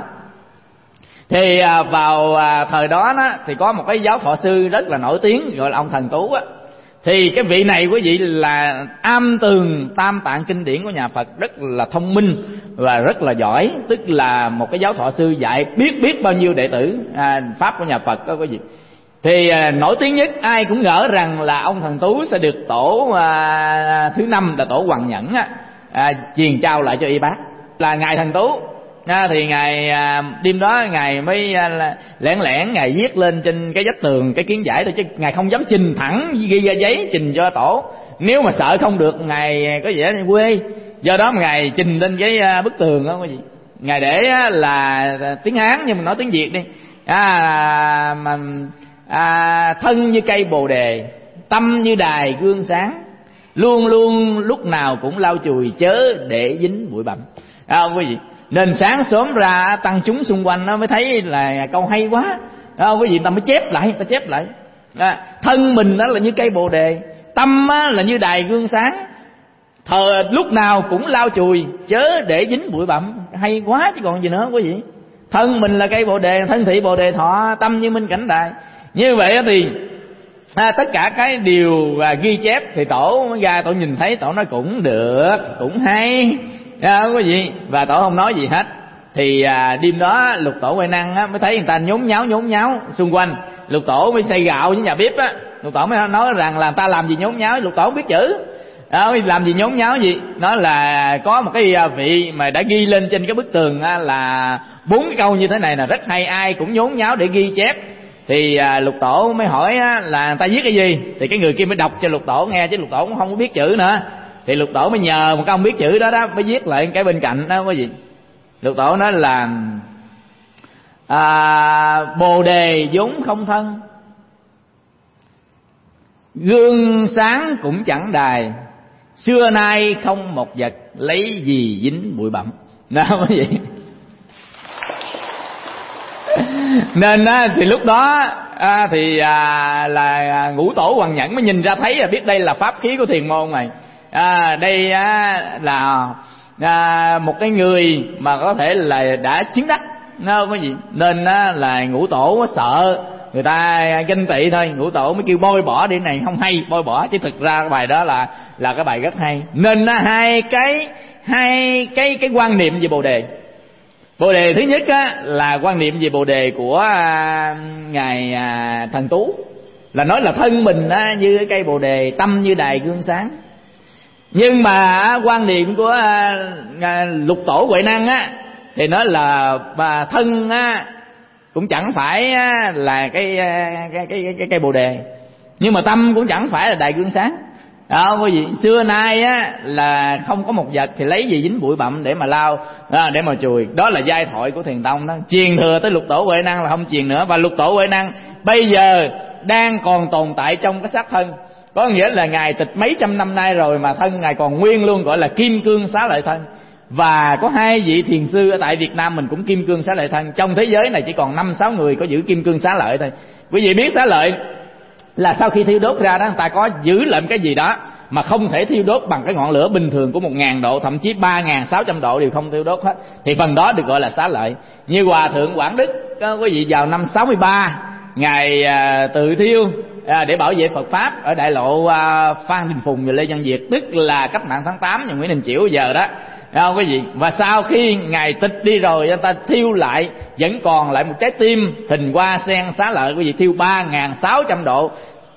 Thì à, vào à, thời đó, đó thì có một cái giáo thọ sư rất là nổi tiếng gọi là ông Thần Tú á. Thì cái vị này quý vị là am tường tam tạng kinh điển của nhà Phật, rất là thông minh và rất là giỏi, tức là một cái giáo thọ sư dạy biết biết bao nhiêu đệ tử à, pháp của nhà Phật đó quý vị. Thì à, nổi tiếng nhất, ai cũng ngỡ rằng là ông Thần Tú sẽ được tổ à, thứ năm là tổ Hoằng Nhẫn á, à, truyền trao lại cho y bác là ngài Thần Tú. À, thì ngài à, đêm đó ngài mới à, lẻn lẻn ngài viết lên trên cái vách tường cái kiến giải thôi, chứ ngài không dám trình thẳng ghi ra giấy trình cho tổ, nếu mà sợ không được ngài có vẻ quê. Do đó mà ngài trình lên cái à, bức tường đó quý vị, ngài để à, là tiếng Hán nhưng mà nói tiếng Việt đi. À, mà à, thân như cây bồ đề, tâm như đài gương sáng, luôn luôn lúc nào cũng lau chùi chớ để dính bụi bặm. À, quý vị, nên sáng sớm ra tăng chúng xung quanh nó mới thấy là câu hay quá. À, quý vị, ta mới chép lại, ta chép lại. À, thân mình đó là như cây bồ đề, tâm á, là như đài gương sáng, thờ lúc nào cũng lau chùi chớ để dính bụi bặm. Hay quá chứ còn gì nữa quý vị. Thân mình là cây bồ đề, thân thị bồ đề thọ, tâm như minh cảnh đài. Như vậy thì à, tất cả cái điều à, ghi chép thì tổ ra tổ nhìn thấy, tổ nói cũng được, cũng hay. À, quý vị, và tổ không nói gì hết. Thì à, đêm đó Lục Tổ Huệ Năng á, mới thấy người ta nhốn nháo nhốn nháo xung quanh. Lục Tổ mới xay gạo với nhà bếp á. Lục Tổ mới nói rằng là người ta làm gì nhốn nháo. Lục Tổ không biết chữ. À, làm gì nhốn nháo gì. Nói là có một cái vị mà đã ghi lên trên cái bức tường á, là bốn cái câu như thế này là rất hay, ai cũng nhốn nháo để ghi chép. Thì à, Lục Tổ mới hỏi á, là người ta viết cái gì. Thì cái người kia mới đọc cho Lục Tổ nghe, chứ Lục Tổ cũng không có biết chữ nữa. Thì Lục Tổ mới nhờ một cái ông biết chữ đó đó mới viết lại cái bên cạnh đó quý vị. Lục Tổ nói là à, bồ đề vốn không thân, gương sáng cũng chẳng đài, xưa nay không một vật lấy gì dính bụi bặm. Đó quý vị. Nên á, thì lúc đó à, thì à, là Ngũ Tổ Hoằng Nhẫn mới nhìn ra thấy là biết đây là pháp khí của thiền môn này. À, đây á, là à, một cái người mà có thể là đã chứng đắc, không có gì. Nên á, là Ngũ Tổ sợ người ta ganh tị thôi, Ngũ Tổ mới kêu bôi bỏ đi, này không hay, bôi bỏ. Chứ thực ra cái bài đó là là cái bài rất hay. Nên á, hai cái hai cái cái quan niệm về bồ đề. Bồ đề thứ nhất á, là quan niệm về bồ đề của à, ngài à, Thần Tú, là nói là thân mình á, như cái cây bồ đề, tâm như đài gương sáng. Nhưng mà quan niệm của à, Lục Tổ Huệ Năng á, thì nói là bà thân á, cũng chẳng phải á, là cái cái, cái cái cây bồ đề, nhưng mà tâm cũng chẳng phải là đài gương sáng. Đó quý vị, xưa nay á, là không có một vật thì lấy gì dính bụi bặm để mà lau, à, để mà chùi. Đó là giai thoại của Thiền Tông đó. Truyền thừa tới Lục Tổ Huệ Năng là không truyền nữa. Và Lục Tổ Huệ Năng bây giờ đang còn tồn tại trong cái xác thân, có nghĩa là ngài tịch mấy trăm năm nay rồi mà thân ngài còn nguyên luôn, gọi là kim cương xá lợi thân. Và có hai vị thiền sư ở tại Việt Nam mình cũng kim cương xá lợi thân. Trong thế giới này chỉ còn năm sáu người có giữ kim cương xá lợi thôi. Quý vị biết xá lợi là sau khi thiêu đốt ra đó, người ta có giữ lại cái gì đó mà không thể thiêu đốt bằng cái ngọn lửa bình thường của một ngàn độ, thậm chí ba ngàn sáu trăm độ đều không thiêu đốt hết, thì phần đó được gọi là xá lợi. Như Hòa Thượng Quảng Đức, quý vị, vào năm sáu mươi ba ngài à, tự thiêu à, để bảo vệ Phật pháp ở đại lộ à, Phan Đình Phùng và Lê Văn Việt, tức là cách mạng tháng tám nhà Nguyễn Đình Chiểu giờ đó. À, quý vị, và sau khi ngài tịch đi rồi, người ta thiêu lại vẫn còn lại một trái tim hình hoa sen xá lợi, quý vị, thiêu ba ngàn sáu trăm độ,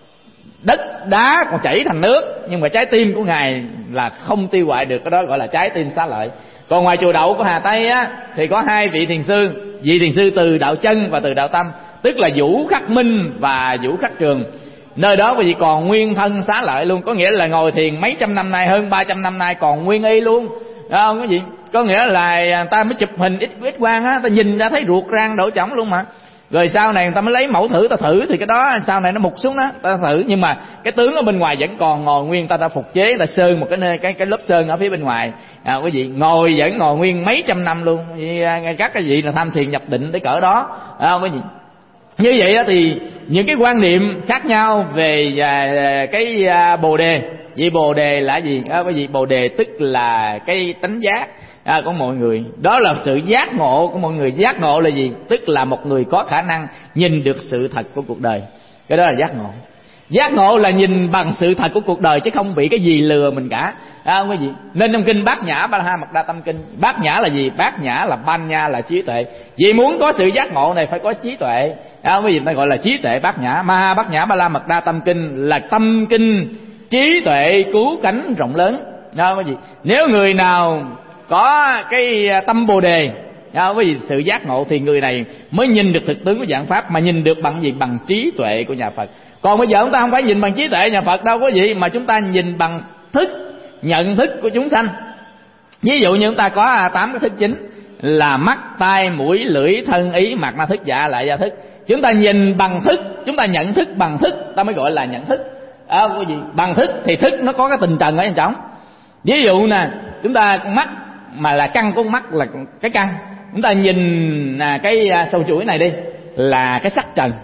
đất đá còn chảy thành nước, nhưng mà trái tim của ngài là không tiêu hoại được, cái đó gọi là trái tim xá lợi. Còn ngoài chùa Đậu của Hà Tây á, thì có hai vị thiền sư, vị thiền sư Từ Đạo Chân và Từ Đạo Tâm, tức là Vũ Khắc Minh và Vũ Khắc Trường. Nơi đó quý vị còn nguyên thân xá lợi luôn, có nghĩa là ngồi thiền mấy trăm năm nay, hơn ba trăm năm nay còn nguyên y luôn. Đó không quý vị? Có nghĩa là ta mới chụp hình ít ít quang á, ta nhìn ra thấy ruột rang đổ chỏng luôn mà. Rồi sau này người ta mới lấy mẫu thử, ta thử thì cái đó sau này nó mục xuống đó, ta thử, nhưng mà cái tướng ở bên ngoài vẫn còn ngồi nguyên, ta đã phục chế, ta sơn một cái nơi cái cái lớp sơn ở phía bên ngoài. À, quý vị, ngồi vẫn ngồi nguyên mấy trăm năm luôn. Các cái vị là tham thiền nhập định tới cỡ đó. À, quý vị. Như vậy đó thì những cái quan niệm khác nhau về à, cái à, bồ đề. Vị bồ đề là gì? À, cái vị bồ đề tức là cái tánh giác à, của mọi người. Đó là sự giác ngộ của mọi người. Giác ngộ là gì? Tức là một người có khả năng nhìn được sự thật của cuộc đời. Cái đó là giác ngộ. Giác ngộ là nhìn bằng sự thật của cuộc đời chứ không bị cái gì lừa mình cả. À, không có gì. Nên trong kinh Bát Nhã Ba La Mật Đa Tâm Kinh, Bát Nhã là gì? Bát Nhã là ban nha, là trí tuệ. Vì muốn có sự giác ngộ này phải có trí tuệ. À, không có gì ta gọi là trí tuệ Bát Nhã. Ma Bát Nhã Ba La Mật Đa Tâm Kinh là tâm kinh trí tuệ cứu cánh rộng lớn. À, không có gì. Nếu người nào có cái tâm bồ đề, không có gì, sự giác ngộ, thì người này mới nhìn được thực tướng của dạng pháp. Mà nhìn được bằng gì? Bằng trí tuệ của nhà Phật. Còn bây giờ chúng ta không phải nhìn bằng trí tuệ nhà Phật đâu có gì, mà chúng ta nhìn bằng thức, nhận thức của chúng sanh. Ví dụ như chúng ta có tám cái thức chính là mắt, tai, mũi, lưỡi, thân, ý, mạt na thức, dạ lại gia thức. Chúng ta nhìn bằng thức, chúng ta nhận thức bằng thức, ta mới gọi là nhận thức. À, cái gì? Bằng thức thì thức nó có cái tình trần ở bên trong. Ví dụ nè, chúng ta con mắt mà là căn của con mắt là cái căn, chúng ta nhìn là cái sâu chuỗi này đi là cái sắc trần.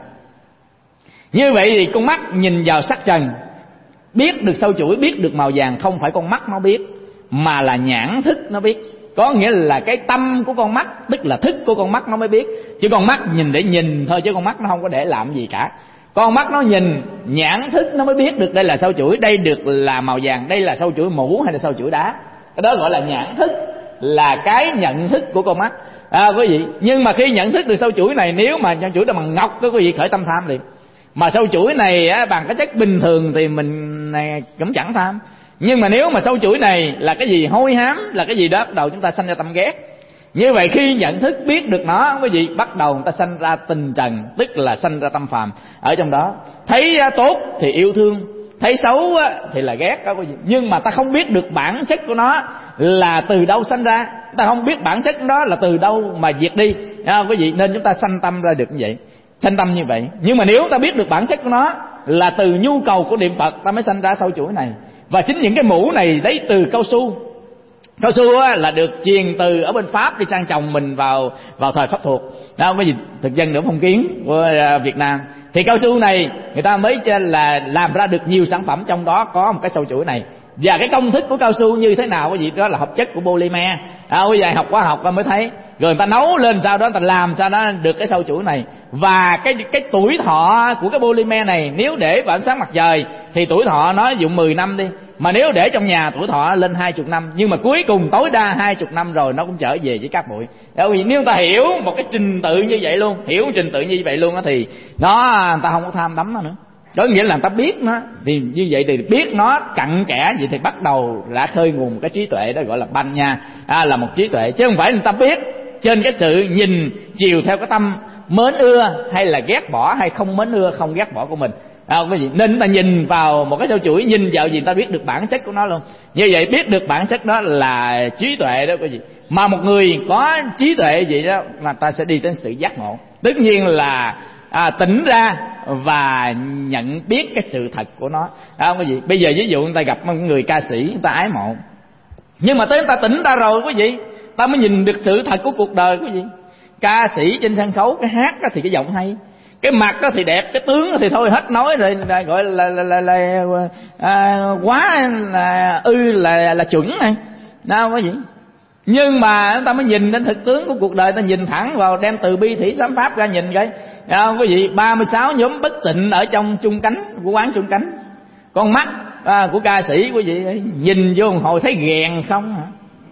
Như vậy thì con mắt nhìn vào sắc trần, biết được sâu chuỗi, biết được màu vàng, không phải con mắt nó biết, mà là nhãn thức nó biết. Có nghĩa là cái tâm của con mắt, tức là thức của con mắt nó mới biết. Chứ con mắt nhìn để nhìn thôi, chứ con mắt nó không có để làm gì cả. Con mắt nó nhìn, nhãn thức nó mới biết được đây là sâu chuỗi, đây được là màu vàng, đây là sâu chuỗi mũ hay là sâu chuỗi đá. Cái đó gọi là nhãn thức, là cái nhận thức của con mắt. À, quý vị, nhưng mà khi nhận thức được sâu chuỗi này, nếu mà sâu chuỗi đó bằng ngọc, quý vị khởi tâm tham liền. Mà sâu chuỗi này á, bằng cái chất bình thường thì mình này cũng chẳng tham. Nhưng mà nếu mà sâu chuỗi này là cái gì hôi hám, là cái gì đó, bắt đầu chúng ta sanh ra tâm ghét. Như vậy khi nhận thức biết được nó, cái gì bắt đầu người ta sanh ra tình trần, tức là sanh ra tâm phàm ở trong đó. Thấy tốt thì yêu thương, thấy xấu thì là ghét đó, cái gì. Nhưng mà ta không biết được bản chất của nó là từ đâu sanh ra, ta không biết bản chất đó là từ đâu mà diệt đi, quý vị. Nên chúng ta sanh tâm ra được như vậy, sanh tâm như vậy. Nhưng mà nếu ta biết được bản chất của nó là từ nhu cầu của niệm Phật, ta mới sanh ra sâu chuỗi này. Và chính những cái mũ này lấy từ cao su. Cao su á, là được truyền từ ở bên Pháp đi sang chồng mình vào vào thời Pháp thuộc. Đó, cái gì thực dân nữa phong kiến của Việt Nam. Thì cao su này người ta mới là làm ra được nhiều sản phẩm, trong đó có một cái sâu chuỗi này. Và cái công thức của cao su như thế nào, cái gì đó là hợp chất của polymer. À, bây giờ học khoa học mới thấy. Rồi người ta nấu lên sau đó, người ta làm sao đó được cái sâu chuỗi này. Và cái cái tuổi thọ của cái polymer này, nếu để vào ánh sáng mặt trời thì tuổi thọ nó dùng mười năm đi. Mà nếu để trong nhà tuổi thọ lên hai mươi năm. Nhưng mà cuối cùng tối đa hai mươi năm rồi nó cũng trở về với cát bụi. Nếu ta hiểu một cái trình tự như vậy luôn, hiểu trình tự như vậy luôn đó, thì nó người ta không có tham đắm nó nữa. Đó nghĩa là người ta biết nó, thì như vậy thì biết nó cặn kẽ vậy thì bắt đầu đã khơi nguồn cái trí tuệ, đó gọi là banh nha, à, là một trí tuệ. Chứ không phải người ta biết trên cái sự nhìn chiều theo cái tâm mến ưa hay là ghét bỏ, hay không mến ưa không ghét bỏ của mình. À, cái gì? Nên ta nhìn vào một cái sâu chuỗi, nhìn vào gì ta biết được bản chất của nó luôn. Như vậy biết được bản chất đó là trí tuệ đó, cái gì? Mà một người có trí tuệ vậy đó là ta sẽ đi đến sự giác ngộ. Tất nhiên là à, tỉnh ra và nhận biết cái sự thật của nó. À, cái gì? Bây giờ ví dụ người ta gặp một người ca sĩ, người ta ái mộ, nhưng mà tới người ta tỉnh ra rồi, quý vị, ta mới nhìn được sự thật của cuộc đời, quý vị. Ca sĩ trên sân khấu, cái hát đó thì cái giọng hay, cái mặt đó thì đẹp, cái tướng đó thì thôi hết nói rồi, là gọi là là là, là, là à, quá là ư là là chuẩn này, đâu có gì. Nhưng mà chúng ta mới nhìn đến thực tướng của cuộc đời, ta nhìn thẳng vào, đem từ bi thủy sám pháp ra nhìn cái, không quý vị, ba mươi sáu nhóm bất tịnh ở trong chung cánh của quán chung cánh. Con mắt à, của ca sĩ quý vị nhìn vô một hồi thấy ghèn không hả?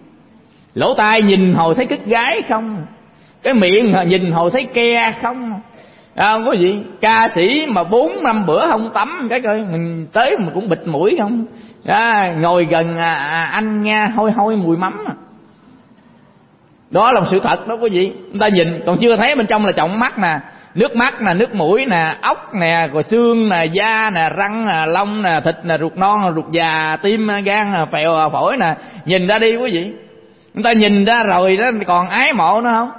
Lỗ tai nhìn hồi thấy cứt gái không? Cái miệng nhìn hồi thấy ke không? À, quý vị, ca sĩ mà bốn năm bữa không tắm cái coi mình tới mình cũng bịt mũi không? À, ngồi gần à, à, anh nha, hôi hôi mùi mắm. Đó là một sự thật đó quý vị. Người ta nhìn còn chưa thấy bên trong là trọng mắt nè, nước mắt nè, nước mũi nè, ốc nè, rồi xương nè, da nè, răng nè, lông nè, thịt nè, ruột non, ruột già, tim, gan, phèo, phổi nè. Nhìn ra đi quý vị. Người ta nhìn ra rồi đó còn ái mộ nữa không?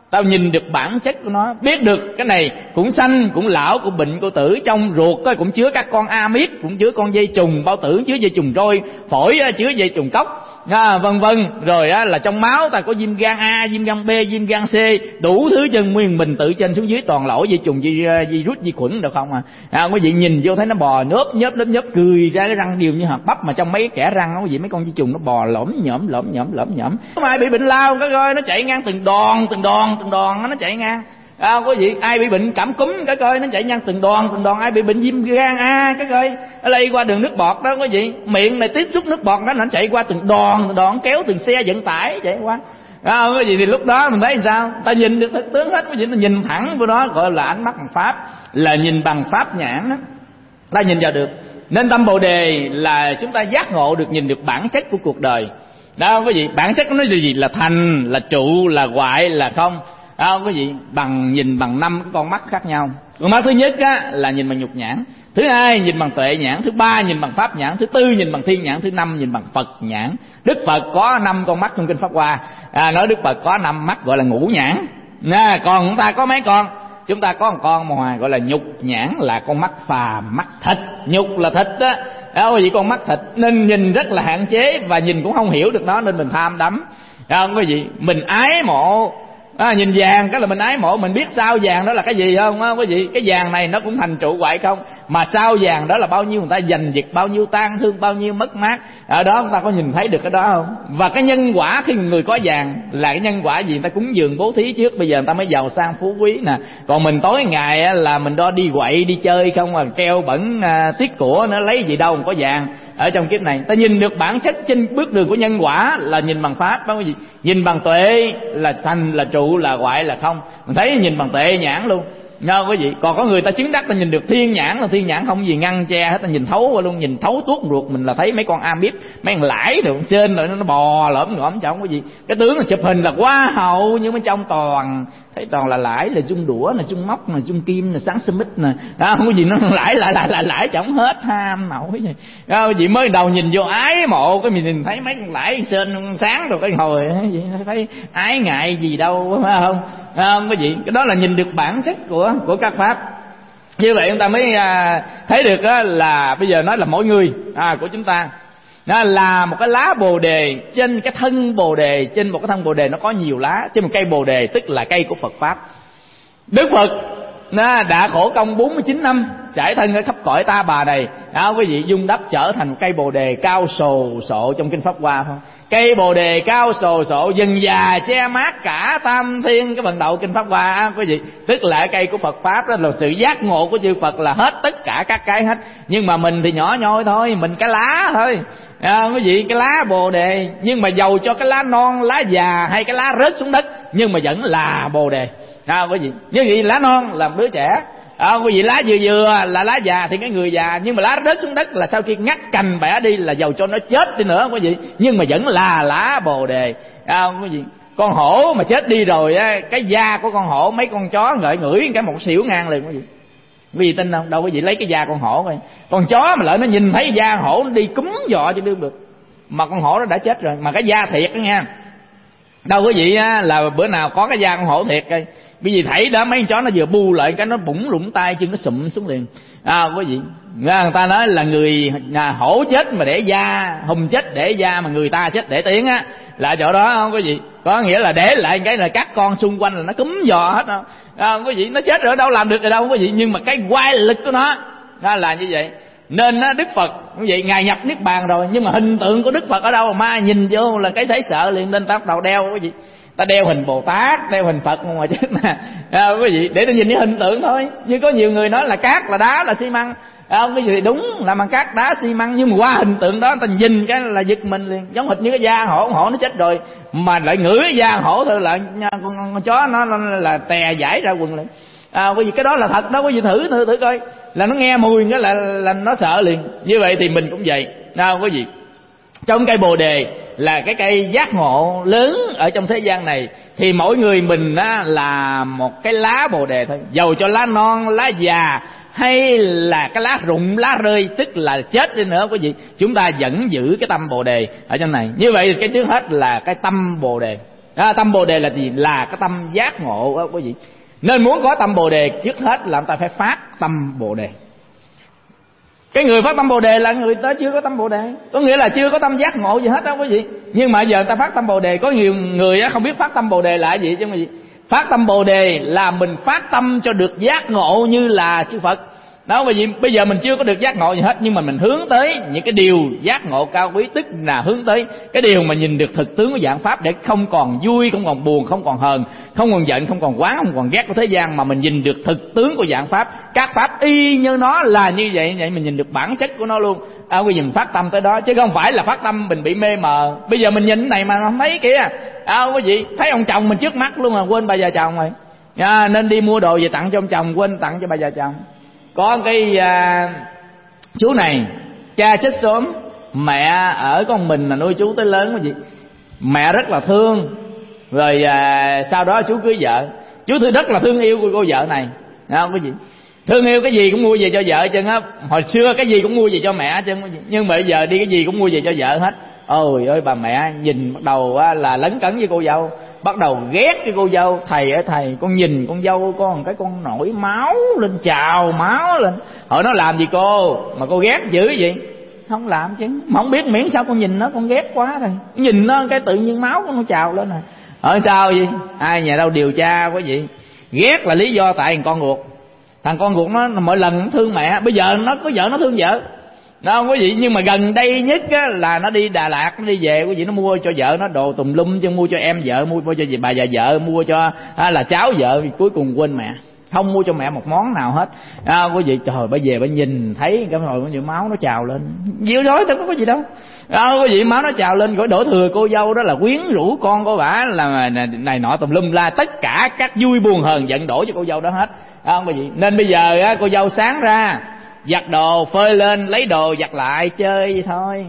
Tao nhìn được bản chất của nó, biết được cái này cũng sanh, cũng lão, cũng bệnh, cũng tử. Trong ruột cũng chứa các con amip, cũng chứa con dây trùng, bao tử chứa dây trùng roi, phổi chứa dây trùng cốc, à, vân vân. Rồi á, là trong máu ta có viêm gan A, viêm gan B, viêm gan C, đủ thứ chân nguyên mình tự trên xuống dưới toàn lỗ dây trùng, virus, vi khuẩn được không à? À, quý vị nhìn vô thấy nó bò nớp nhớp nớp nhớp cười ra cái răng đều như hạt bắp, mà trong mấy kẽ răng đó quý vị, mấy con dây trùng nó bò lõm nhõm lõm nhõm lõm nhõm. Không ai bị bệnh lao cái coi nó chạy ngang từng đòn từng đòn từng đòn nó chạy ngang. À, quý vị ai bị bệnh cảm cúm cái coi nó chạy ngang từng đòn từng đòn. Ai bị bệnh viêm gan A cái coi nó lây qua đường nước bọt đó quý vị, miệng này tiếp xúc nước bọt đó nó chạy qua từng đòn từng đòn, kéo từng xe vận tải chạy qua. À, quý vị thì lúc đó mình thấy sao? Ta nhìn được thực tướng hết quý vị, ta nhìn thẳng vào đó gọi là ánh mắt bằng pháp, là nhìn bằng pháp nhãn đó, ta nhìn vào được. Nên tâm Bồ Đề là chúng ta giác ngộ được, nhìn được bản chất của cuộc đời. Đó quý vị, bản chất của nó là gì? Là thành, là trụ, là hoại, là không. Đó quý vị, bằng nhìn bằng năm cái con mắt khác nhau. Con mắt thứ nhất á, là nhìn bằng nhục nhãn, thứ hai nhìn bằng tuệ nhãn, thứ ba nhìn bằng pháp nhãn, thứ tư nhìn bằng thiên nhãn, thứ năm nhìn bằng Phật nhãn. Đức Phật có năm con mắt trong kinh Pháp Hoa, à, nói Đức Phật có năm mắt gọi là ngũ nhãn. À, còn chúng ta có mấy con? Chúng ta có một con ngoài gọi là nhục nhãn, là con mắt phàm, mắt thịt. Nhục là thịt đó, đó quý vị, con mắt thịt nên nhìn rất là hạn chế, và nhìn cũng không hiểu được nó nên mình tham đắm. Đó quý vị, mình ái mộ. À, nhìn vàng cái là mình ái mộ, mình biết sao vàng đó là cái gì không á quý vị? Cái vàng này nó cũng thành trụ hoại không, mà sao vàng đó là bao nhiêu người ta giành giật, bao nhiêu tan thương, bao nhiêu mất mát ở đó, chúng ta có nhìn thấy được cái đó không? Và cái nhân quả khi người có vàng là cái nhân quả gì? Người ta cúng dường bố thí trước, bây giờ người ta mới giàu sang phú quý nè. Còn mình tối ngày là mình đo đi quậy đi chơi không, mà keo bẩn à, tiết của nó lấy gì đâu mà có vàng. Ở trong kiếp này ta nhìn được bản chất trên bước đường của nhân quả là nhìn bằng pháp đó quý vị. Nhìn bằng tuệ là thành, là trụ, là hoại, là không. Mình thấy nhìn bằng tuệ nhãn luôn nha quý vị. Còn có người ta chứng đắc ta nhìn được thiên nhãn, là thiên nhãn không gì ngăn che hết, ta nhìn thấu qua luôn, nhìn thấu tuốt ruột mình, là thấy mấy con amip, mấy con lãi rồi trên rồi nó bò lõm ngõm trong quý vị. Cái tướng là chụp hình là quá hậu, nhưng bên trong toàn thấy toàn là lãi, là chung đũa, là chung móc, là chung kim, là sáng sơ mít nè, đó không có gì, nó lãi lại lại lại lãi chổng hết, ham nổi vậy. Đó quý vị, mới đầu nhìn vô ái mộ, cái mình nhìn thấy mấy con lãi sơn sáng rồi cái hồi vậy, thấy ái ngại gì đâu, phải không? Không quý vị, cái đó là nhìn được bản chất của của các pháp. Như vậy chúng ta mới à, thấy được đó, là bây giờ nói là mỗi người à, của chúng ta nó là một cái lá bồ đề. Trên cái thân bồ đề, trên một cái thân bồ đề nó có nhiều lá. Trên một cây bồ đề tức là cây của Phật pháp. Đức Phật nó đã khổ công bốn mươi chín năm trải thân ở khắp cõi ta bà này, đó quý vị, dung đắp trở thành một cây bồ đề cao sồ sộ trong kinh Pháp Hoa không? Cây bồ đề cao sồ sộ dần già che mát cả tam thiên cái vận đầu kinh Pháp Hoa quý vị, tức là cây của Phật pháp. Đó là sự giác ngộ của chư Phật là hết tất cả các cái hết. Nhưng mà mình thì nhỏ nhoi thôi, mình cái lá thôi à, quý vị, cái lá bồ đề. Nhưng mà dầu cho cái lá non, lá già hay cái lá rớt xuống đất, nhưng mà vẫn là bồ đề à, quý vị. Như vậy lá non là một đứa trẻ à, quý vị, lá vừa vừa là lá già thì cái người già, nhưng mà lá rớt xuống đất là sau khi ngắt cành bẻ đi, là dầu cho nó chết đi nữa quý vị, nhưng mà vẫn là lá bồ đề à, quý vị. Con hổ mà chết đi rồi á, cái da của con hổ mấy con chó ngửi ngửi cái một xỉu ngang liền quý vị. Quý vị tin không? Đâu quý vị lấy cái da con hổ coi, con chó mà lỡ nó nhìn thấy da hổ nó đi cúm dọ chứ đương được, mà con hổ nó đã chết rồi, mà cái da thiệt đó nha. Đâu quý vị á, là bữa nào có cái da con hổ thiệt coi, bởi vì thấy đó mấy con chó nó vừa bu lại cái nó bủng rụng tay chân nó sụm xuống liền à, quý vị. Người ta nói là người à, hổ chết mà để da, hùng chết để da, mà người ta chết để tiếng á, là chỗ đó không quý vị. Có nghĩa là để lại cái là các con xung quanh là nó cúm giò hết đâu à, quý vị. Nó chết rồi đâu làm được rồi đâu quý vị, nhưng mà cái quay lực của nó đó là như vậy. Nên á, Đức Phật như vậy, ngài nhập niết bàn rồi, nhưng mà hình tượng của Đức Phật ở đâu mà ma nhìn vô là cái thấy sợ liền, nên ta bắt đầu đeo quý vị. Ta đeo hình Bồ Tát, đeo hình Phật ngoài chứ mà à, quý vị, để ta nhìn cái hình tượng thôi. Nhưng có nhiều người nói là cát, là đá, là xi măng à, quý vị, đúng là bằng cát, đá, xi măng, nhưng mà qua hình tượng đó ta nhìn cái là giật mình liền. Giống hệt như cái da hổ, hổ nó chết rồi mà lại ngửi cái da hổ thôi là con, con chó nó là tè giải ra quần liền à, quý vị. Cái đó là thật đó quý vị, thử thử thử coi, là nó nghe mùi cái là là nó sợ liền. Như vậy thì mình cũng vậy à, quý vị. Trong cây bồ đề là cái cây giác ngộ lớn ở trong thế gian này, thì mỗi người mình á, là một cái lá bồ đề thôi. Dầu cho lá non, lá già hay là cái lá rụng, lá rơi, tức là chết đi nữa quý vị, chúng ta vẫn giữ cái tâm bồ đề ở trong này. Như vậy cái trước hết là cái tâm bồ đề À, tâm Bồ Đề là gì? Là cái tâm giác ngộ đó quý vị. Nên muốn có tâm Bồ Đề, trước hết là người ta phải phát tâm Bồ Đề. Cái người phát tâm Bồ Đề là người đó chưa có tâm Bồ Đề, có nghĩa là chưa có tâm giác ngộ gì hết đó quý vị. Nhưng mà giờ người ta phát tâm Bồ Đề, có nhiều người không biết phát tâm Bồ Đề là gì chứ quý vị. Phát tâm Bồ Đề là mình phát tâm cho được giác ngộ như là chư Phật. Đó quý vị, bây giờ mình chưa có được giác ngộ gì hết, nhưng mà mình hướng tới những cái điều giác ngộ cao quý, tức là hướng tới cái điều mà nhìn được thực tướng của dạng pháp, để không còn vui, không còn buồn, không còn hờn, không còn giận, không còn oán, không còn ghét của thế gian, mà mình nhìn được thực tướng của dạng pháp. Các pháp y như nó là như vậy, vậy mình nhìn được bản chất của nó luôn. À, quý vị mình phát tâm tới đó, chứ không phải là phát tâm mình bị mê mờ. Bây giờ mình nhìn cái này mà không thấy kìa. À, quý vị thấy ông chồng mình trước mắt luôn mà quên bà già chồng rồi. À, nên đi mua đồ về tặng cho ông chồng, quên tặng cho bà già chồng. Có cái à, chú này cha chết sớm, mẹ ở con mình là nuôi chú tới lớn quý vị. Mẹ rất là thương. Rồi à, sau đó chú cưới vợ. Chú thư rất là thương yêu của cô vợ này, không quý vị. Thương yêu cái gì cũng mua về cho vợ chứ á. Hồi xưa cái gì cũng mua về cho mẹ chứ, nhưng mà bây giờ đi cái gì cũng mua về cho vợ hết. Ôi ơi bà mẹ nhìn bắt đầu á, là lấn cấn với cô dâu, bắt đầu ghét cái cô dâu. Thầy ơi thầy, con nhìn con dâu con cái con nổi máu lên, trào máu lên. Hỏi nó làm gì cô mà cô ghét dữ vậy? Không làm chứ, mà không biết miễn sao con nhìn nó con ghét quá rồi. Nhìn nó cái tự nhiên máu của nó trào lên rồi. Hỏi sao vậy? Ai nhà đâu điều tra quá vậy. Ghét là lý do tại thằng con ruột. Thằng con ruột nó mỗi lần nó thương mẹ, bây giờ nó có vợ nó thương vợ. Đó không quý vị, nhưng mà gần đây nhất á, là nó đi Đà Lạt, nó đi về quý vị, nó mua cho vợ nó đồ tùm lum, chứ mua cho em vợ, mua, mua cho bà già vợ, mua cho à, là cháu vợ, cuối cùng quên mẹ, không mua cho mẹ một món nào hết. À, quý vị trời, bà về bà nhìn thấy cái hồi cái máu nó trào lên, dịu dối đâu có gì đâu. À, quý vị máu nó trào lên, rồi đổ thừa cô dâu đó là quyến rũ con của bả, là này, này nọ tùm lum la, tất cả các vui buồn hờn giận đổ cho cô dâu đó hết. À, quý vị, nên bây giờ á, cô dâu sáng ra giặt đồ phơi lên, lấy đồ giặt lại, chơi vậy thôi.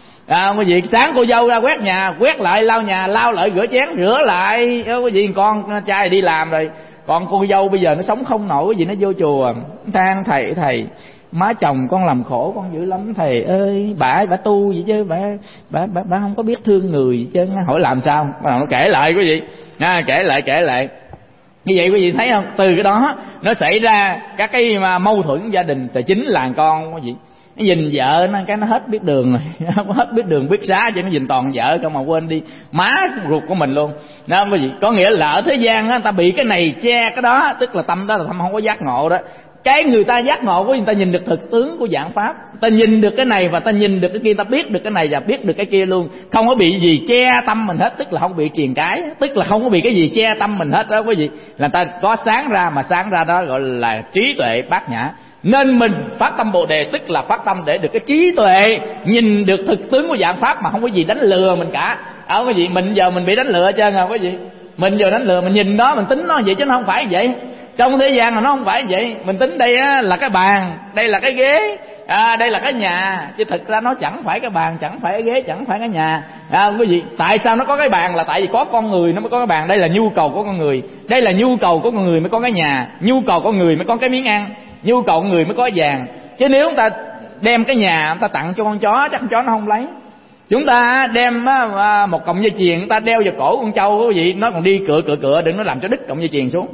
À, quý vị, sáng cô dâu ra quét nhà, quét lại, lau nhà, lau lại, rửa chén, rửa lại. Quý vị, con trai đi làm rồi, còn cô dâu bây giờ nó sống không nổi. Quý vị, nó vô chùa than thầy thầy má chồng con làm khổ con dữ lắm thầy ơi. Bà bà tu vậy chứ bà bà bà, bà không có biết thương người chứ. Hỏi làm sao? Nó kể lại quý vị, à, kể lại kể lại như vậy. Quý vị thấy không, từ cái đó nó xảy ra các cái mà mâu thuẫn gia đình, tài chính làng con. Quý vị, nó nhìn vợ nó cái nó hết biết đường rồi, hết biết đường biết xá, chứ nó nhìn toàn vợ không mà quên đi má ruột của mình luôn. Đó quý vị, có nghĩa là ở thế gian á, người ta bị cái này che cái đó, tức là tâm đó là tâm không có giác ngộ đó. Cái người ta giác ngộ của người ta nhìn được thực tướng của dạng pháp, ta nhìn được cái này và ta nhìn được cái kia, ta biết được cái này và biết được cái kia luôn, không có bị gì che tâm mình hết, tức là không bị triền cái, tức là không có bị cái gì che tâm mình hết đó quý vị. Là ta có sáng ra, mà sáng ra đó gọi là trí tuệ bát nhã. Nên mình phát tâm Bồ Đề tức là phát tâm để được cái trí tuệ, nhìn được thực tướng của dạng pháp mà không có gì đánh lừa mình cả. Ở quý vị, mình giờ mình bị đánh lừa hết trơn à quý vị. Mình giờ đánh lừa, mình nhìn đó mình tính nó vậy chứ nó không phải vậy. Trong thế gian là nó không phải vậy. Mình tính đây á, là cái bàn, đây là cái ghế, à, đây là cái nhà, chứ thực ra nó chẳng phải cái bàn, chẳng phải cái ghế, chẳng phải cái nhà. À, quý vị, tại sao nó có cái bàn? Là tại vì có con người nó mới có cái bàn. Đây là nhu cầu của con người, đây là nhu cầu của con người mới có cái nhà, nhu cầu của người mới có cái miếng ăn, nhu cầu của người mới có cái vàng. Chứ nếu chúng ta đem cái nhà chúng ta tặng cho con chó, chắc con chó nó không lấy. Chúng ta đem một cọng dây chuyền chúng ta đeo vào cổ con trâu, quý vị, nó còn đi cựa cựa cựa, đừng nó làm cho đứt cọng dây chuyền xuống.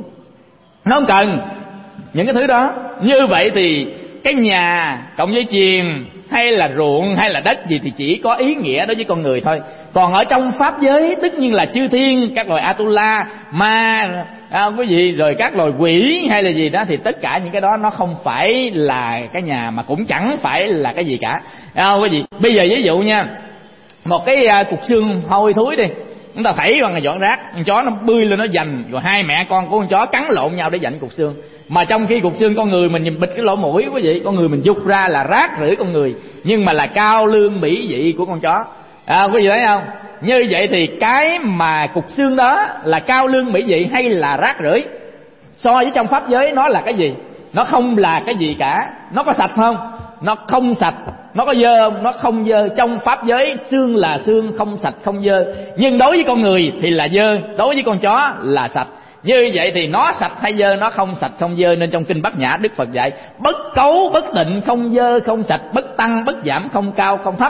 Nó không cần những cái thứ đó. Như vậy thì cái nhà, cọng dây chuyền hay là ruộng hay là đất gì thì chỉ có ý nghĩa đối với con người thôi. Còn ở trong pháp giới tất nhiên là chư thiên, các loài Atula, ma, à, quý vị, rồi các loài quỷ hay là gì đó, thì tất cả những cái đó nó không phải là cái nhà, mà cũng chẳng phải là cái gì cả. À, quý vị, bây giờ ví dụ nha, một cái uh, cục xương hôi thối đi, chúng ta thảy bằng dọn rác, con chó nó bươi lên nó giành, rồi hai mẹ con của con chó cắn lộn nhau để giành cục xương. Mà trong khi cục xương con người mình nhìn bịch cái lỗ mũi, quý vị, con người mình dục ra là rác rưởi con người, nhưng mà là cao lương mỹ vị của con chó. À, quý vị thấy không? Như vậy thì cái mà cục xương đó là cao lương mỹ vị hay là rác rưởi? So với trong pháp giới nó là cái gì? Nó không là cái gì cả. Nó có sạch không? Nó không sạch. Nó có dơ không? Nó không dơ. Trong pháp giới xương là xương, không sạch không dơ. Nhưng đối với con người thì là dơ, đối với con chó là sạch. Như vậy thì nó sạch hay dơ? Nó không sạch không dơ. Nên trong kinh Bát Nhã Đức Phật dạy bất cấu bất tịnh, không dơ không sạch, bất tăng bất giảm, không cao không thấp.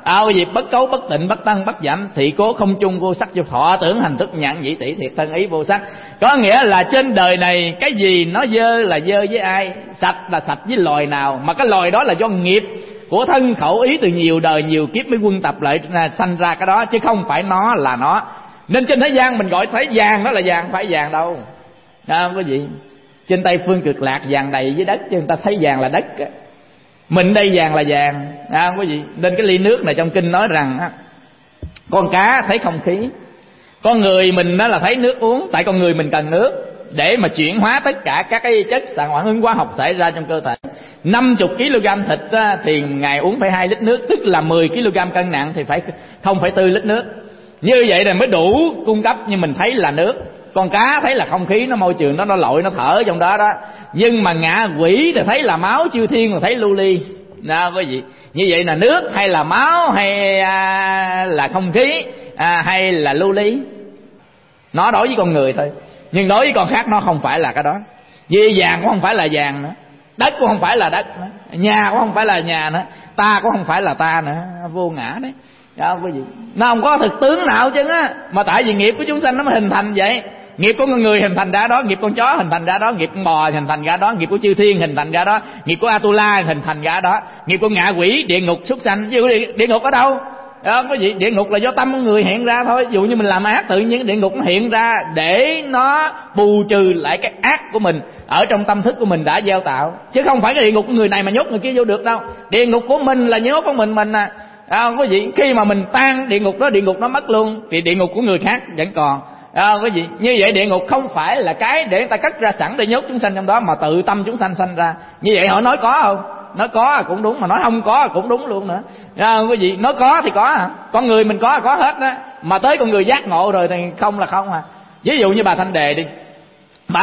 À, quý vị, bất cấu bất tịnh bất tăng bất giảm, thị cố không chung vô sắc vô thọ, tưởng hành thức nhãn nhĩ tỷ thiệt thân ý vô sắc. Có nghĩa là trên đời này cái gì nó dơ là dơ với ai, sạch là sạch với loài nào, mà cái loài đó là do nghiệp của thân khẩu ý từ nhiều đời nhiều kiếp mới quân tập lại sanh ra cái đó, chứ không phải nó là nó. Nên trên thế gian mình gọi thấy vàng đó là vàng, phải vàng đâu. À, quý vị, trên Tây phương cực lạc vàng đầy với đất, chứ người ta thấy vàng là đất. Mình đây vàng là vàng. À, quý vị, nên cái ly nước này trong kinh nói rằng á, con cá thấy không khí, con người mình đó là thấy nước uống, tại con người mình cần nước để mà chuyển hóa tất cả các cái chất sản phản ứng hóa học xảy ra trong cơ thể. năm mươi ki lô gam thịt á, thì ngày uống phải hai lít nước, tức là mười ki lô gam cân nặng thì phải không phẩy bốn lít nước. Như vậy là mới đủ cung cấp, như mình thấy là nước. Con cá thấy là không khí, nó môi trường nó nó lội nó thở trong đó đó. Nhưng mà ngạ quỷ thì thấy là máu, chư thiên là thấy lưu ly. Đó, quý vị, như vậy là nước hay là máu hay à, là không khí à, hay là lưu ly, nó đối với con người thôi. Nhưng đối với con khác nó không phải là cái đó. Vì vàng cũng không phải là vàng nữa, đất cũng không phải là đất nữa, nhà cũng không phải là nhà nữa, ta cũng không phải là ta nữa, vô ngã đấy. Đó, quý vị, nó không có thực tướng nào chứ á, mà tại vì nghiệp của chúng sanh nó mới hình thành vậy. Nghiệp của con người hình thành ra đó, nghiệp con chó hình thành ra đó, nghiệp con bò hình thành ra đó, nghiệp của chư thiên hình thành ra đó, nghiệp của Atula hình thành ra đó, nghiệp của ngạ quỷ, địa ngục, súc sanh. Chứ địa, địa ngục ở đâu? Đó, quý vị, địa ngục là do tâm con người hiện ra thôi. Ví dụ như mình làm ác, tự nhiên địa ngục nó hiện ra để nó bù trừ lại cái ác của mình ở trong tâm thức của mình đã gieo tạo, chứ không phải cái địa ngục của người này mà nhốt người kia vô được đâu. Địa ngục của mình là nhốt của mình mình à. À, quý vị, khi mà mình tan địa ngục đó, địa ngục nó mất luôn, thì địa ngục của người khác vẫn còn. À, quý vị, như vậy địa ngục không phải là cái để người ta cất ra sẵn để nhốt chúng sanh trong đó, mà tự tâm chúng sanh sanh ra. Như vậy họ nói có không? Nói có cũng đúng, mà nói không có cũng đúng luôn nữa. À, quý vị, nói có thì có hả? Con người mình có là có hết đó, mà tới con người giác ngộ rồi thì không là không à. Ví dụ như bà Thanh Đề đi, bà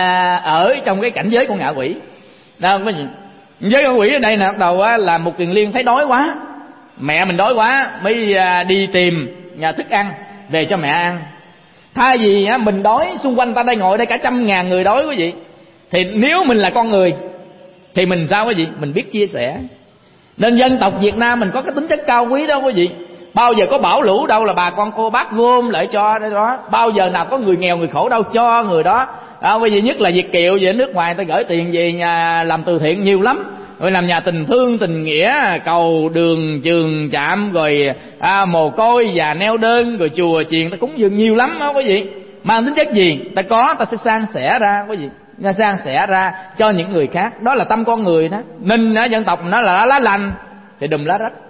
ở trong cái cảnh giới của ngạ quỷ. Đó, quý vị, với ngạ quỷ ở đây nè, bắt đầu là một Kiền Liên thấy đói quá, mẹ mình đói quá mới đi tìm nhà thức ăn về cho mẹ ăn. Thay vì mình đói, xung quanh ta đây ngồi đây cả trăm ngàn người đói quý vị, thì nếu mình là con người thì mình sao quý vị? Mình biết chia sẻ. Nên dân tộc Việt Nam mình có cái tính chất cao quý đó quý vị. Bao giờ có bão lũ đâu là bà con cô bác gom lại cho đó. Bao giờ nào có người nghèo người khổ đâu cho người đó. À, quý vị, nhất là Việt kiều về nước ngoài ta gửi tiền về nhà làm từ thiện nhiều lắm. Rồi làm nhà tình thương tình nghĩa, cầu đường trường trạm, rồi à, mồ côi và neo đơn, rồi chùa chiền ta cúng dường nhiều lắm đó quý vị. Mang tính chất gì ta có ta sẽ san sẻ ra quý vị, ta san sẻ ra cho những người khác. Đó là tâm con người đó. Nên đó, dân tộc nó là lá lành thì đùm lá rách,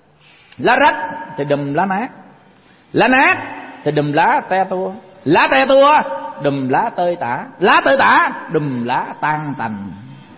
lá rách thì đùm lá nát, lá nát thì đùm lá te tua, lá te tua đùm lá tơi tả, lá tơi tả đùm lá tan tành.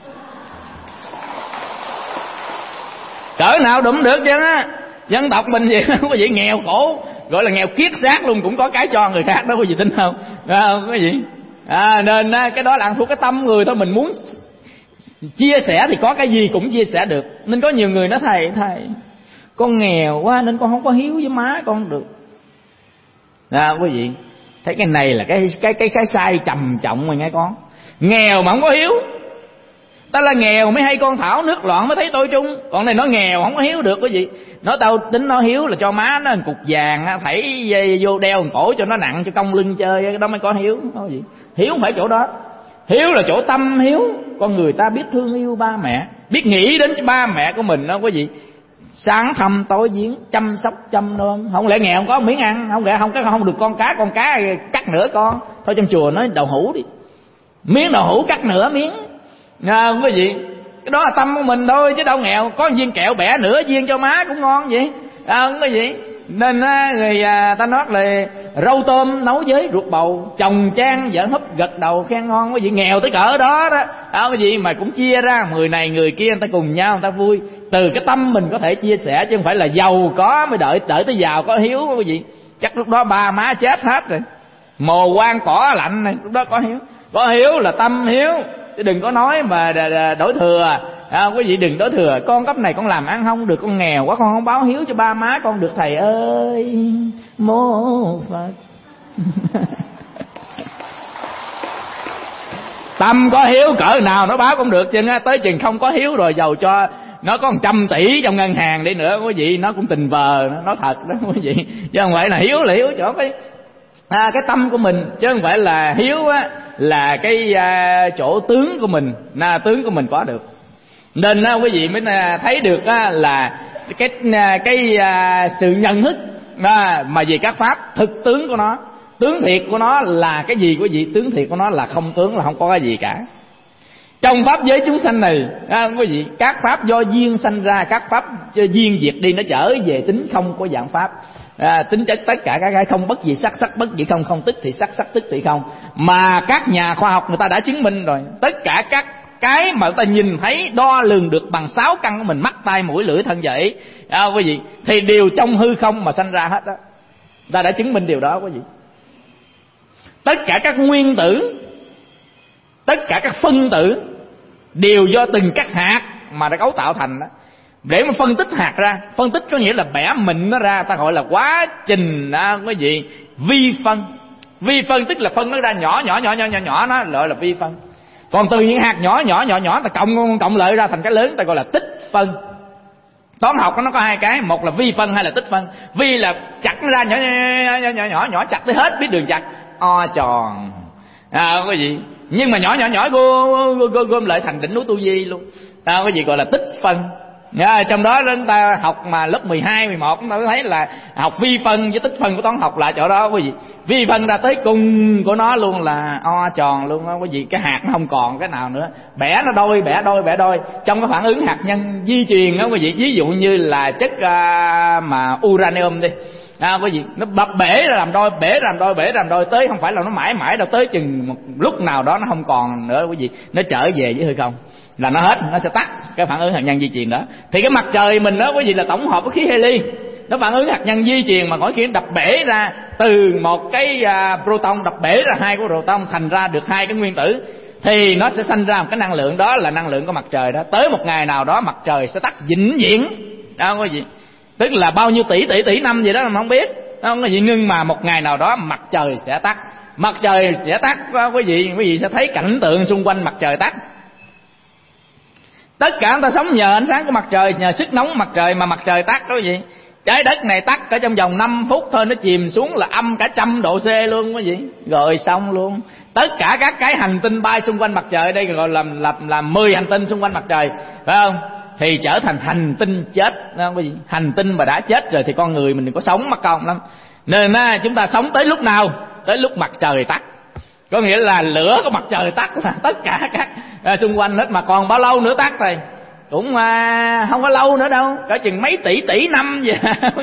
Cỡ nào đụng được chứ á. Dân tộc mình vậy quý vị, nghèo khổ gọi là nghèo kiết xác luôn, cũng có cái cho người khác đó quý vị, tin không? À, quý vị, à, nên cái đó là ăn thuộc cái tâm người thôi. Mình muốn chia sẻ thì có cái gì cũng chia sẻ được. Nên có nhiều người nói thầy thầy con nghèo quá nên con không có hiếu với má con được. À, quý vị, thấy cái này là cái cái cái cái sai trầm trọng rồi nghe con. Nghèo mà không có hiếu, ta là nghèo mới hay con thảo, nước loạn mới thấy tôi trung. Còn này nó nghèo không có hiếu được quý vị. Nó tao tính nó hiếu là cho má nó một cục vàng thảy vô đeo một cổ cho nó nặng, cho cong lưng chơi, cái đó mới có hiếu. Đó gì? Hiếu không phải chỗ đó. Hiếu là chỗ tâm hiếu. Con người ta biết thương yêu ba mẹ, biết nghĩ đến ba mẹ của mình đó quý vị. Sáng thăm tối viếng, chăm sóc chăm nom. Không lẽ nghèo không có miếng ăn, không lẽ không có không được con cá, con cá cắt nửa con. Thôi trong chùa nói đậu hũ đi, miếng đậu hũ cắt nửa miếng. À, quý vị, cái đó là tâm của mình thôi chứ đâu nghèo. Có viên kẹo bẻ nửa viên cho má cũng ngon vậy. À, quý vị, nên á, người à, ta nói là rau tôm nấu với ruột bầu, chồng trang vợ húp gật đầu khen ngon. Quý vị, nghèo tới cỡ đó đó. À, quý vị, mà cũng chia ra người này người kia, người ta cùng nhau người ta vui. Từ cái tâm mình có thể chia sẻ, chứ không phải là giàu có mới đợi đợi tới giàu có hiếu quý vị. Chắc lúc đó ba má chết hết rồi, mồ quan cỏ lạnh này, lúc đó có hiếu. Có hiếu là tâm hiếu, chứ đừng có nói mà đổi thừa. À, quý vị đừng đổi thừa. Con cấp này con làm ăn không được, con nghèo quá con không báo hiếu cho ba má con được, thầy ơi mô Phật. Tâm có hiếu cỡ nào nó báo cũng được chứ, tới chừng không có hiếu rồi giàu cho nó có một trăm tỷ trong ngân hàng đi nữa quý vị, nó cũng tình vờ, nó nói thật đó quý vị, chứ không phải là hiếu là hiếu chỗ cái à, cái tâm của mình, chứ không phải là hiếu á là cái à, chỗ tướng của mình, na tướng của mình có được. Nên á quý vị mới thấy được á là cái cái à, sự nhận thức à, mà về các pháp thực tướng của nó, tướng thiệt của nó là cái gì quý vị? Tướng thiệt của nó là không tướng, là không có cái gì cả. Trong pháp giới chúng sanh này à, quý vị, các pháp do duyên sanh ra, các pháp duyên diệt đi, nó trở về tính không của dạng pháp. À, tính chất tất cả các cái không, bất dị sắc, sắc bất dị không, không tức thì sắc, sắc tức thì không. Mà các nhà khoa học người ta đã chứng minh rồi, tất cả các cái mà người ta nhìn thấy đo lường được bằng sáu căn của mình, mắt tai mũi lưỡi thân vậy à, quý vị, thì đều trong hư không mà sanh ra hết đó. Người ta đã chứng minh điều đó quý vị. Tất cả các nguyên tử, tất cả các phân tử đều do từng các hạt mà đã cấu tạo thành đó. Để mà phân tích hạt ra, phân tích có nghĩa là bẻ mịn nó ra, ta gọi là quá trình à, quý vị, vi phân. Vi phân tức là phân nó ra nhỏ nhỏ nhỏ nhỏ nhỏ nhỏ, nó gọi là vi phân. Còn từ những hạt nhỏ nhỏ nhỏ nhỏ ta cộng cộng lại ra thành cái lớn, ta gọi là tích phân. Toán học nó có hai cái, một là vi phân, hai là tích phân. Vi là chặt nó ra nhỏ nhỏ nhỏ nhỏ nhỏ, chặt tới hết biết đường chặt, o tròn à, quý vị. Nhưng mà nhỏ nhỏ nhỏ gom, gom, gom lại thành đỉnh núi Tu Di luôn à, quý vị, gọi là tích phân. À, trong đó chúng ta học mà lớp mười hai, mười một chúng ta thấy là học vi phân với tích phân của toán học là chỗ đó quý vị. Vi phân ra tới cùng của nó luôn là o tròn luôn đó quý vị, cái hạt nó không còn cái nào nữa, bẻ nó đôi, bẻ đôi, bẻ đôi. Trong cái phản ứng hạt nhân di truyền đó quý vị, ví dụ như là chất uh, mà uranium đi à, quý vị, nó bập bể ra làm đôi, bể ra làm đôi, bể ra làm đôi, tới không phải là nó mãi mãi đâu, tới chừng một lúc nào đó nó không còn nữa quý vị, nó trở về với hư không là nó hết, nó sẽ tắt cái phản ứng hạt nhân di truyền đó. Thì cái mặt trời mình đó quý vị là tổng hợp với khí heli, nó phản ứng hạt nhân di truyền mà mỗi khi đập bể ra từ một cái uh, proton, đập bể ra hai cái proton thành ra được hai cái nguyên tử, thì nó sẽ sanh ra một cái năng lượng, đó là năng lượng của mặt trời đó. Tới một ngày nào đó mặt trời sẽ tắt vĩnh viễn đó quý vị, tức là bao nhiêu tỷ tỷ tỷ năm gì đó mình không biết, không có gì, nhưng mà một ngày nào đó mặt trời sẽ tắt. Mặt trời sẽ tắt quý vị, quý vị sẽ thấy cảnh tượng xung quanh mặt trời tắt. Tất cả người ta sống nhờ ánh sáng của mặt trời, nhờ sức nóng mặt trời mà mặt trời tắt đó quý vị. Trái đất này tắt cả trong vòng năm phút thôi, nó chìm xuống là âm cả trăm độ C luôn quý vị, rồi xong luôn. Tất cả các cái hành tinh bay xung quanh mặt trời, đây gọi là làm làm mười hành tinh xung quanh mặt trời, phải không? Thì trở thành hành tinh chết đó quý vị. Hành tinh mà đã chết rồi thì con người mình đừng có sống mắc công lắm. Nên á, chúng ta sống tới lúc nào? Tới lúc mặt trời tắt. Có nghĩa là lửa của mặt trời tắt là tất cả các à, xung quanh hết. Mà còn bao lâu nữa tắt rồi? Cũng à, không có lâu nữa đâu, cả chừng mấy tỷ tỷ năm vậy.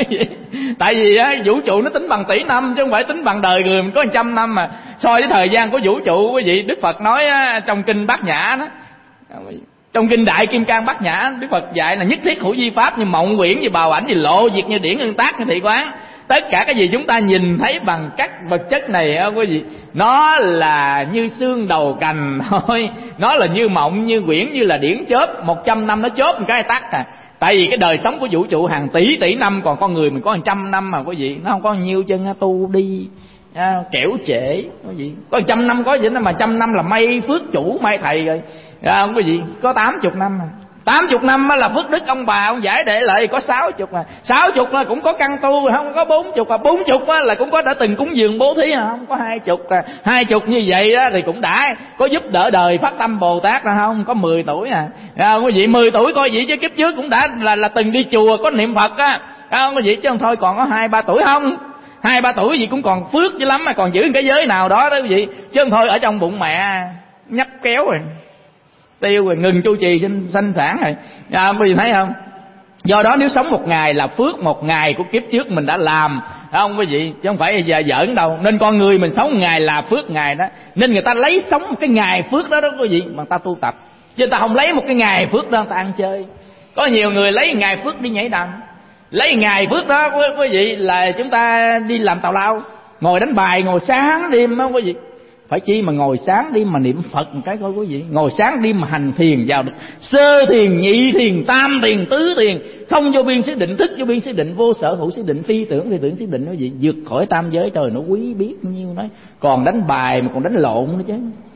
Tại vì á, vũ trụ nó tính bằng tỷ năm chứ không phải tính bằng đời người mình có một trăm năm mà. So với thời gian của vũ trụ quý vị, Đức Phật nói á, trong kinh Bát Nhã đó, trong kinh Đại Kim Cang Bát Nhã, Đức Phật dạy là nhất thiết hữu vi pháp, như mộng quyển, như bào ảnh, như lộ diệt, như điển, như tác, như thị quán. Tất cả cái gì chúng ta nhìn thấy bằng các vật chất này á quý vị, nó là như xương đầu cành thôi, nó là như mộng, như quyển, như là điển chớp. Một trăm năm nó chớp một cái tắt à. Tại vì cái đời sống của vũ trụ hàng tỷ tỷ năm, còn con người mình có một trăm năm mà quý vị, nó không có nhiêu chân tu đi à, kẻo trễ quý vị. Có một trăm năm có gì đó, mà trăm năm là may phước chủ may thầy rồi à, quý vị. Có tám chục năm à. Tám chục năm là phước đức ông bà ông giải để lại có sáu chục à. Sáu chục là cũng có căn tu, không có bốn chục à. Bốn chục là cũng có đã từng cúng dường bố thí, không có hai chục à. Hai chục như vậy đó thì cũng đã có giúp đỡ đời phát tâm Bồ Tát ra không? Có mười tuổi à, à quý vị mười tuổi coi vậy chứ kiếp trước cũng đã là là từng đi chùa có niệm Phật á, không quý vị, chứ không thôi còn có hai ba tuổi không? Hai ba tuổi gì cũng còn phước chứ lắm, mà còn giữ cái giới nào đó đó quý vị, chứ không thôi ở trong bụng mẹ nhấp kéo rồi tiêu rồi, ngừng chu trì sinh sanh sản rồi à, quý vị thấy không? Do đó nếu sống một ngày là phước một ngày của kiếp trước mình đã làm, không quý vị, chứ không phải giờ giỡn đâu. Nên con người mình sống một ngày là phước ngày đó, nên người ta lấy sống một cái ngày phước đó đó quý vị mà ta tu tập, chứ người ta không lấy một cái ngày phước đó người ta ăn chơi. Có nhiều người lấy ngày phước đi nhảy đầm, lấy ngày phước đó quý vị là chúng ta đi làm tào lao, ngồi đánh bài, ngồi sáng đêm đó quý vị. Phải chi mà ngồi sáng đêm mà niệm Phật một cái coi quý vị, ngồi sáng đêm mà hành thiền vào được sơ thiền, nhị thiền, tam thiền, tứ thiền, không vô biên xứ định, thức vô biên xứ định, vô sở hữu xứ định, phi tưởng phi tưởng xứ định quý vị, vượt khỏi tam giới. Trời nó quý biết nhiêu nói, còn đánh bài mà còn đánh lộn nữa chứ,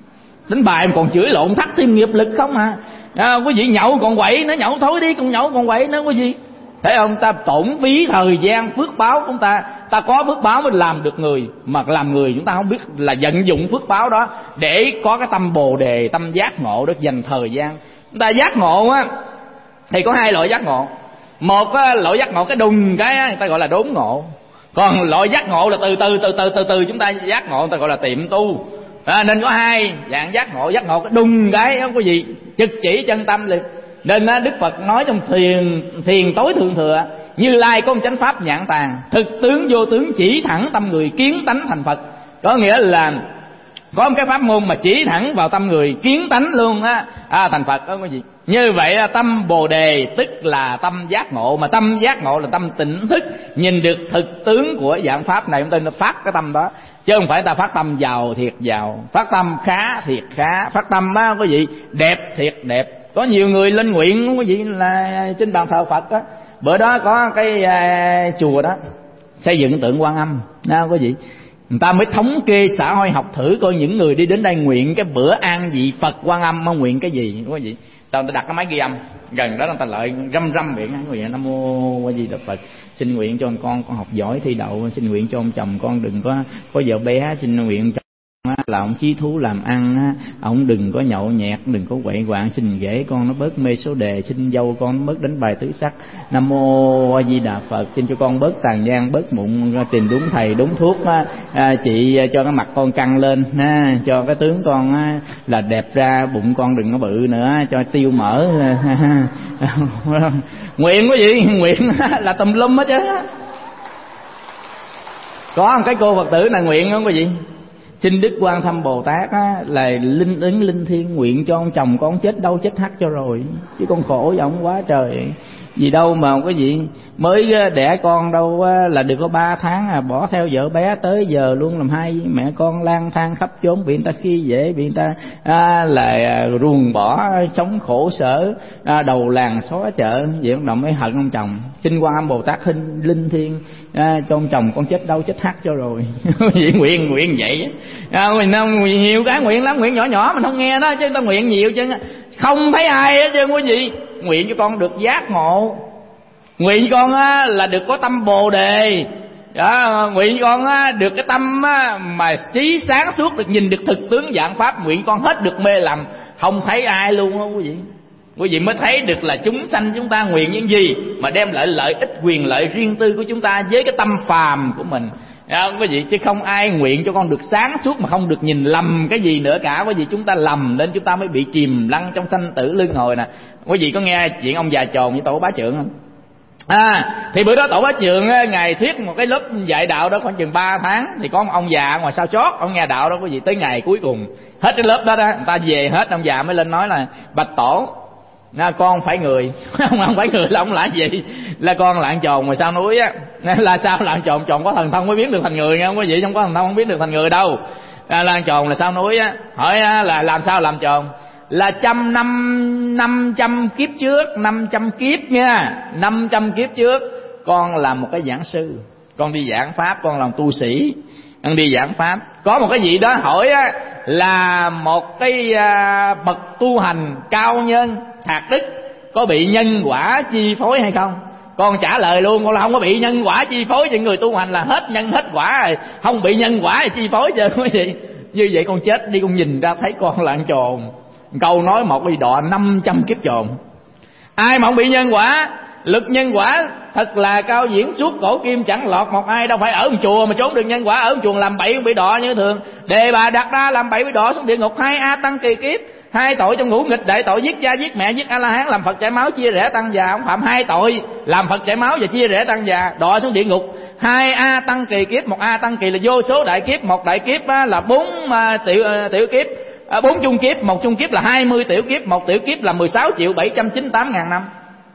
Đánh bài mà còn chửi lộn thắt thêm nghiệp lực không à. À, quý vị nhậu còn quậy nữa, nhậu thối đi còn nhậu còn quậy nữa quý vị. Thấy không? Ta tổn phí thời gian phước báo của ta. Ta có phước báo mới làm được người, mà làm người chúng ta không biết là vận dụng phước báo đó để có cái tâm bồ đề, tâm giác ngộ, để dành thời gian. Chúng ta giác ngộ á thì có hai loại giác ngộ. Một á, loại giác ngộ cái đùng cái á, người ta gọi là đốn ngộ. Còn loại giác ngộ là từ từ từ từ từ từ chúng ta giác ngộ, người ta gọi là tiệm tu. À, nên có hai dạng giác ngộ. Giác ngộ cái đùng cái không có gì, trực chỉ chân tâm liền. Nên á, Đức Phật nói trong thiền thiền tối thượng thừa: Như Lai có một chánh pháp nhãn tàng, thực tướng vô tướng chỉ thẳng tâm người, kiến tánh thành Phật. Có nghĩa là có một cái pháp môn mà chỉ thẳng vào tâm người, kiến tánh luôn á, à, thành Phật đó quý vị. Như vậy tâm bồ đề tức là tâm giác ngộ, mà tâm giác ngộ là tâm tỉnh thức, nhìn được thực tướng của dạng pháp này. Chúng ta phát cái tâm đó, chứ không phải ta phát tâm giàu thiệt giàu, phát tâm khá thiệt khá, phát tâm đó quý vị đẹp thiệt đẹp. Có nhiều người lên nguyện quý vị là trên bàn thờ Phật á. Bữa đó có cái uh, chùa đó xây dựng tượng Quan Âm đó quý vị. Người ta mới thống kê xã hội học thử coi những người đi đến đây nguyện cái bữa an vị Phật Quan Âm mà nguyện cái gì quý vị. Tao ta đặt cái máy ghi âm gần đó, người ta lợi răm răm miệng nguyện Nam Mô A Di Đà Phật, xin nguyện cho con con học giỏi thi đậu, xin nguyện cho ông chồng con đừng có có vợ bé, xin nguyện cho là ông chí thú làm ăn, ông đừng có nhậu nhẹt, đừng có quậy quạng, xin ghế con nó bớt mê số đề, xin dâu con nó bớt đánh bài tứ sắc. Nam Mô A Di Đà Phật, xin cho con bớt tàn nhang, bớt mụn, tìm đúng thầy đúng thuốc, à, chị cho cái mặt con căng lên, à, cho cái tướng con à, là đẹp ra, bụng con đừng có bự nữa, cho tiêu mỡ. Nguyện quý vị, nguyện là tùm lum hết chứ. Có một cái cô Phật tử này nguyện không quý vị? Xin Đức Quan Thâm Bồ Tát á, là linh ứng linh thiêng nguyện cho ông chồng con chết đâu chết hắt cho rồi, chứ con khổ với ông quá trời. Gì đâu mà cái gì mới đẻ con đâu là được có ba tháng à, bỏ theo vợ bé tới giờ luôn, làm hai mẹ con lang thang khắp chốn, bị người ta khi dễ, bị người ta à, là ruồng bỏ, sống khổ sở, à, đầu làng xó chợ, vậy ông động mới hận ông chồng. Xin Quan Âm Bồ Tát hình linh thiêng à, cho ông chồng con chết đâu chết hắt cho rồi. Vậy nguyện nguyện vậy à, mình nguyện nhiều cái nguyện lắm, nguyện nhỏ nhỏ mình không nghe đó, chứ người ta nguyện nhiều chứ không thấy ai hết chứ quý vị. Nguyện cho con được giác ngộ, nguyện cho con á, là được có tâm bồ đề đó, nguyện cho con á, được cái tâm á, mà trí sáng suốt, được nhìn được thực tướng dạng pháp. Nguyện con hết được mê lầm, không thấy ai luôn đó quý vị. Quý vị mới thấy được là chúng sanh chúng ta nguyện những gì mà đem lại lợi ích quyền lợi riêng tư của chúng ta với cái tâm phàm của mình. Đó, quý vị, chứ không ai nguyện cho con được sáng suốt mà không được nhìn lầm cái gì nữa cả. Quý vị, chúng ta lầm nên chúng ta mới bị chìm lăn trong sanh tử luân hồi nè. Quý vị có nghe chuyện ông già Tròn với Tổ Bá Trượng không? À, thì bữa đó Tổ Bá Trượng ngày thuyết một cái lớp dạy đạo đó khoảng chừng ba tháng, thì có một ông già ngoài sau chót, ông nghe đạo đó quý vị, tới ngày cuối cùng hết cái lớp đó đó, người ta về hết, ông già mới lên nói là: Bạch Tổ, Nga, con phải người. Không, không phải người là ông là gì? Là con lạng tròn ngoài sao núi á. Là sao lạng tròn? Tròn có thần thông mới biến được thành người nha quý vị, không có thần thông không biến được thành người đâu. À, lạng tròn là sao núi á. Hỏi á, là làm sao làm tròn? Là trăm năm năm trăm kiếp trước, năm trăm kiếp nha, năm trăm kiếp trước con là một cái giảng sư, con đi giảng pháp, con làm tu sĩ, con đi giảng pháp. Có một cái gì đó hỏi á, là một cái à, bậc tu hành cao nhân thạc đức có bị nhân quả chi phối hay không? Con trả lời luôn, con là không có bị nhân quả chi phối. Những người tu hành là hết nhân hết quả rồi, không bị nhân quả chi phối chứ quý vị. Như vậy con chết đi, con nhìn ra thấy con là ăn trồn. Câu nói một bị đọa năm trăm kiếp trồn. Ai mà không bị nhân quả, lực nhân quả thật là cao diễn suốt cổ kim, chẳng lọt một ai. Đâu phải ở một chùa mà trốn được nhân quả, ở một chùa làm bậy bị đọa như thường. Đề Bà đặt ra làm bậy bị đọa xuống địa ngục hai a tăng kỳ kiếp, hai tội trong ngũ nghịch đại tội giết cha giết mẹ giết A La Hán, làm Phật chảy máu chia rẽ tăng già. Ông phạm hai tội làm Phật chảy máu và chia rẽ tăng già, đọa xuống địa ngục hai a tăng kỳ kiếp. Một a tăng kỳ là vô số đại kiếp, một đại kiếp là bốn tiểu tiểu kiếp, bốn chung kiếp, một chung kiếp là hai mươi tiểu kiếp, một tiểu kiếp là mười sáu triệu bảy trăm chín mươi tám ngàn năm.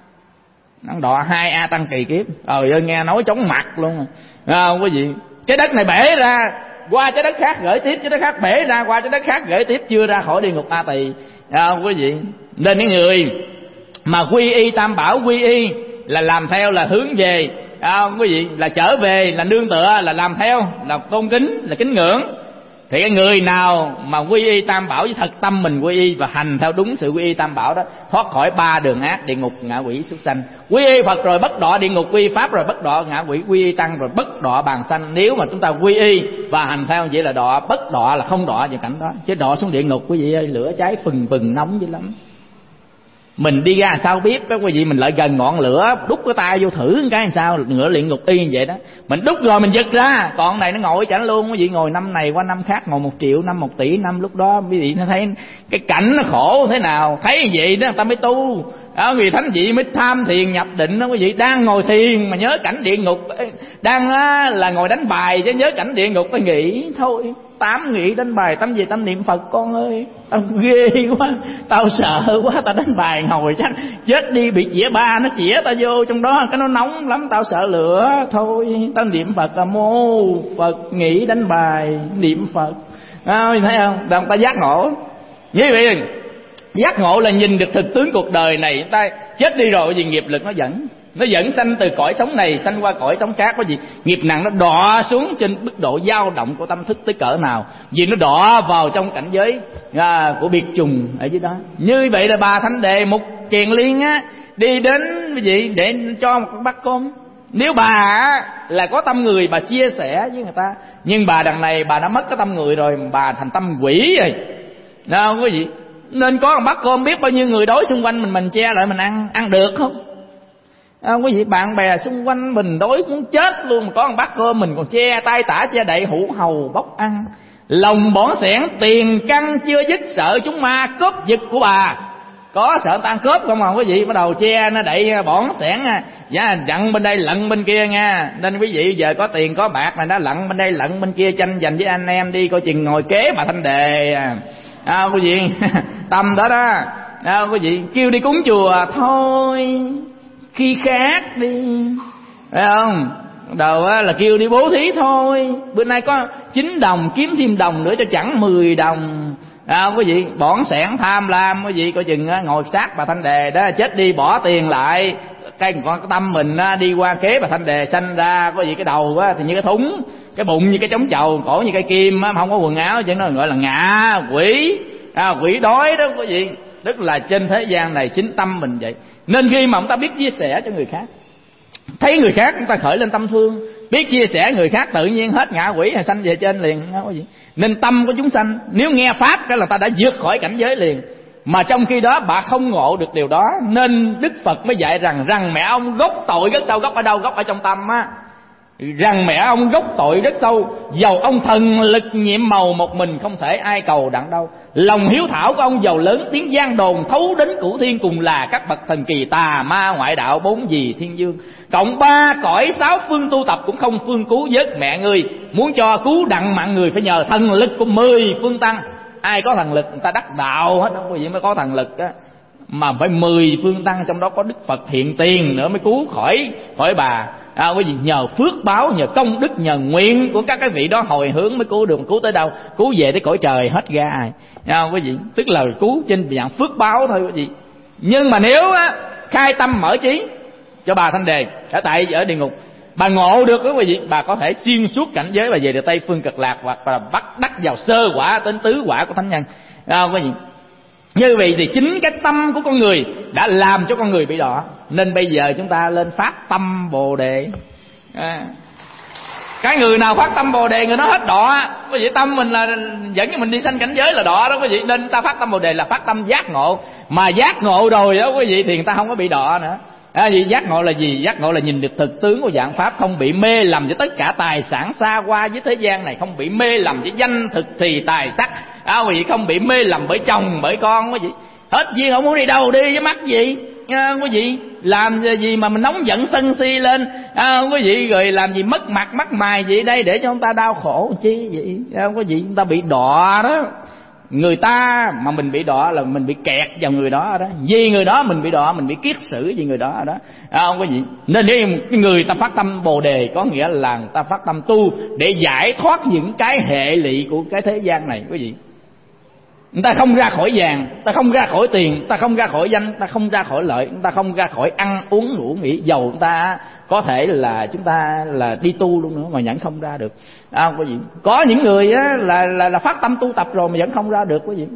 Nó đọa hai a tăng kỳ kiếp. Trời ơi, nghe nói chóng mặt luôn à, quý vị. Cái đất này bể ra qua trái đất khác gửi tiếp, trái đất khác bể ra qua trái đất khác gửi tiếp, chưa ra khỏi địa ngục A Tỳ à, quý vị. Nên những người mà quy y tam bảo, quy y là làm theo, là hướng về à, quý vị, là trở về, là nương tựa, là làm theo, là tôn kính, là kính ngưỡng. Thì cái người nào mà quy y Tam Bảo với thật tâm mình quy y và hành theo đúng sự quy y Tam Bảo đó, thoát khỏi ba đường ác, địa ngục, ngạ quỷ, súc sanh. Quy y Phật rồi bất đọa địa ngục, quy y Pháp rồi bất đọa ngạ quỷ, quy y Tăng rồi bất đọa bàn sanh. Nếu mà chúng ta quy y và hành theo vậy là đọa, bất đọa là không đọa vào cảnh đó. Chứ đọa xuống địa ngục quý vị ơi, lửa cháy phừng phừng nóng dữ lắm. Mình đi ra sao biết đó quý vị, mình lại gần ngọn lửa đút cái tay vô thử cái làm sao, ngựa luyện ngục y vậy đó. Mình đút rồi mình giật ra, còn này nó ngồi chảnh luôn quý vị, ngồi năm này qua năm khác, ngồi một triệu năm, một tỷ năm, lúc đó quý vị nó thấy cái cảnh nó khổ thế nào. Thấy vậy đó người ta mới tu đó, vì thánh vị mới tham thiền nhập định đó quý vị. Đang ngồi thiền mà nhớ cảnh địa ngục, đang là ngồi đánh bài chứ nhớ cảnh địa ngục, phải nghĩ thôi. Tám nghĩ đánh bài, tâm về tâm niệm Phật con ơi. Tao ghê quá, tao sợ quá, tao đánh bài ngồi chắc chết đi, bị chĩa ba nó chĩa tao vô trong đó, cái nó nóng lắm, tao sợ lửa. Thôi tao niệm Phật là mô Phật, nghĩ đánh bài niệm Phật. À, thấy không, người ta giác ngộ. Như vậy giác ngộ là nhìn được thực tướng cuộc đời này. Người ta chết đi rồi vì nghiệp lực nó dẫn, nó dẫn sanh từ cõi sống này sanh qua cõi sống khác. Có gì nghiệp nặng nó đọa xuống trên mức độ dao động của tâm thức tới cỡ nào, vì nó đọa vào trong cảnh giới à, của biệt trùng ở dưới đó. Như vậy là bà Thanh Đề một kiền liên á, đi đến quý vị để cho một bát cơm. Nếu bà á, là có tâm người, bà chia sẻ với người ta, nhưng bà đằng này bà đã mất cái tâm người rồi, bà thành tâm quỷ rồi. Nào quý vị, nên có một bát cơm biết bao nhiêu người đói xung quanh mình, mình che lại mình ăn, ăn được không? À, quý vị, bạn bè xung quanh mình đói muốn chết luôn, mà có một bát cơm mình còn che tay tả che đậy hũ hầu bốc ăn. Lòng bỏn sẻn tiền căn chưa dứt, sợ chúng ma cướp giật của bà. Có sợ ta ăn cướp không mà quý vị, bắt đầu che nó đậy bỏn sẻn, dạ, lặn bên đây lặn bên kia nha. Nên quý vị giờ có tiền có bạc này đó, lặn bên đây lặn bên kia, tranh giành với anh em đi, coi chừng ngồi kế bà Thanh Đề à. À, quý vị tâm đó đó à, quý vị kêu đi cúng chùa thôi, khi khác đi, phải không? Đầu là kêu đi bố thí thôi, bữa nay có chín đồng kiếm thêm đồng nữa cho chẳng mười đồng. À, quý vị bỏn sẻn tham lam, quý vị coi chừng ngồi sát bà Thanh Đề đó, chết đi bỏ tiền lại, cái con cái tâm mình đi qua kế bà Thanh Đề sanh ra, quý vị cái đầu thì như cái thúng, cái bụng như cái trống chầu, cổ như cây kim, không có quần áo, cho nó gọi là ngạ quỷ, à, quỷ đói đó quý vị. Tức là trên thế gian này chính tâm mình vậy. Nên khi mà chúng ta biết chia sẻ cho người khác, thấy người khác chúng ta khởi lên tâm thương, biết chia sẻ người khác, tự nhiên hết ngạ quỷ hay sanh về trên liền. Nên tâm của chúng sanh, nếu nghe pháp cái là ta đã vượt khỏi cảnh giới liền. Mà trong khi đó bà không ngộ được điều đó, nên Đức Phật mới dạy rằng rằng mẹ ông gốc tội rất sâu. Gốc ở đâu? Gốc ở trong tâm á. Rằng mẹ ông gốc tội rất sâu, dầu ông thần lực nhiệm màu một mình, không thể ai cầu đặng đâu. Lòng hiếu thảo của ông giàu lớn, tiếng gian đồn thấu đến cửu thiên, cùng là các bậc thần kỳ tà ma ngoại đạo bốn gì thiên dương. Cộng ba cõi sáu phương tu tập cũng không phương cứu vớt mẹ ngươi. Muốn cho cứu đặng mạng người phải nhờ thần lực của mười phương tăng. Ai có thần lực người ta đắc đạo hết, không có gì mới có thần lực á. Mà phải mười phương tăng, trong đó có Đức Phật hiện tiền nữa mới cứu khỏi khỏi bà. À, quý vị nhờ phước báo, nhờ công đức, nhờ nguyện của các cái vị đó hồi hướng mới cứu được. Cứu tới đâu? Cứu về tới cõi trời hết ra ai. À, quý vị, tức là cứu trên dạng phước báo thôi quý vị. Nhưng mà nếu á, khai tâm mở trí cho bà Thanh Đề ở tại ở địa ngục, bà ngộ được đó quý vị, bà có thể xuyên suốt cảnh giới và về được Tây phương Cực Lạc, hoặc là bắt đắc vào sơ quả đến tứ quả của thánh nhân. À, quý vị, như vậy thì chính cái tâm của con người đã làm cho con người bị đọa. Nên bây giờ chúng ta lên phát tâm Bồ Đề. À, cái người nào phát tâm Bồ Đề người đó hết đọa. Quý vị, tâm mình là dẫn cho mình đi sanh cảnh giới là đọa đó quý vị. Nên ta phát tâm Bồ Đề là phát tâm giác ngộ. Mà giác ngộ rồi đó quý vị thì người ta không có bị đọa nữa. À, gì giác ngộ là gì? Giác ngộ là nhìn được thực tướng của dạng pháp, không bị mê lầm với tất cả tài sản xa qua với thế gian này, không bị mê lầm với danh thực thì tài sắc. À, quý vị, không bị mê lầm bởi chồng bởi con quý vị. Hết duyên không muốn đi đâu đi với mắt gì. À, quý vị, làm gì mà mình nóng giận sân si lên, à, quý vị, rồi làm gì mất mặt mất mày gì đây để cho người ta đau khổ chi vậy. À, quý vị, người ta bị đọa đó. Người ta mà mình bị đọa là mình bị kẹt vào người đó đó. Vì người đó mình bị đọa, mình bị kiết xử vì người đó đó. À, không có gì. Nên nếu người ta phát tâm Bồ Đề có nghĩa là người ta phát tâm tu để giải thoát những cái hệ lụy của cái thế gian này quý vị. Ta không ra khỏi vàng, ta không ra khỏi tiền, ta không ra khỏi danh, ta không ra khỏi lợi, ta không ra khỏi ăn uống ngủ nghỉ. Dầu chúng ta có thể là chúng ta là đi tu luôn nữa mà vẫn không ra được. À, quý vị, có những người á, là, là là phát tâm tu tập rồi mà vẫn không ra được quý vị.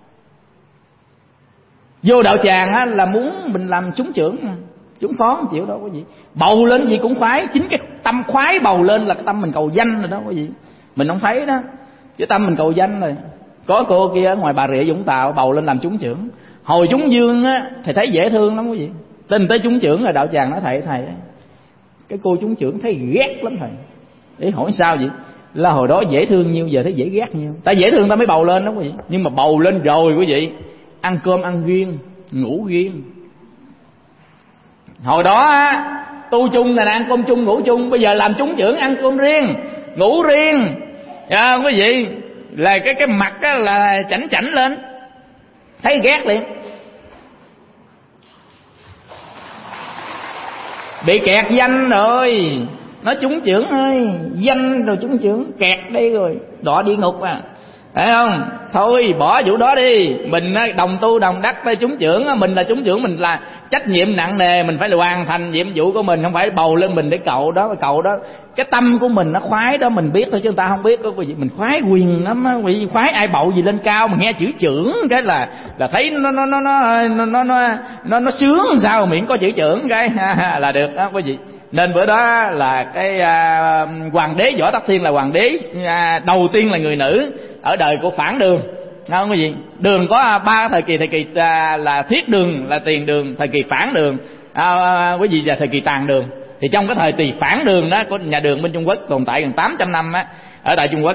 Vô đạo tràng á, là muốn mình làm chúng trưởng, chúng phó không chịu đâu quý vị. Bầu lên gì cũng khoái, chính cái tâm khoái bầu lên là cái tâm mình cầu danh rồi đó quý vị. Mình không thấy đó, cái tâm mình cầu danh rồi. Có cô kia ở ngoài Bà Rịa Vũng Tàu bầu lên làm chúng trưởng. Hồi chúng dương á, thầy thấy dễ thương lắm quý vị. Tin tới chúng trưởng rồi đạo tràng nói thầy thầy cái cô chúng trưởng thấy ghét lắm thầy. Để hỏi sao vậy? Là hồi đó dễ thương nhiêu giờ thấy dễ ghét nhiêu. Ta dễ thương ta mới bầu lên đó quý vị. Nhưng mà bầu lên rồi quý vị, ăn cơm ăn riêng, ngủ riêng. Hồi đó á, tu chung là ăn cơm chung ngủ chung. Bây giờ làm chúng trưởng ăn cơm riêng, ngủ riêng. À, quý vị, là cái cái mặt á là chảnh chảnh lên, thấy ghét liền. Bị kẹt danh rồi, nói chúng trưởng ơi, danh rồi chúng trưởng kẹt đây rồi, đọa địa ngục à, phải không? Thôi bỏ vụ đó đi, mình đồng tu đồng đắc với chúng trưởng, mình là chúng trưởng, mình là trách nhiệm nặng nề, mình phải hoàn thành nhiệm vụ của mình, không phải bầu lên mình để cầu đó, cầu đó. Cái tâm của mình nó khoái đó mình biết thôi chứ người ta không biết đó quý vị. Mình khoái quyền lắm á quý vị, khoái ai bầu gì lên cao, mình nghe chữ trưởng cái là là thấy nó nó nó nó nó nó nó nó, nó sướng sao, miệng có chữ trưởng cái là được đó quý vị. Nên bữa đó là cái à, hoàng đế Võ Tắc Thiên là hoàng đế à, đầu tiên là người nữ ở đời của Phản Đường, không quý vị. Đường có ba thời kỳ, thời kỳ à, là Thiết Đường là Tiền Đường, thời kỳ Phản Đường à, quý vị, và thời kỳ Tàn Đường. Thì trong cái thời kỳ Phản Đường đó của nhà Đường bên Trung Quốc tồn tại gần tám trăm năm á, ở tại Trung Quốc.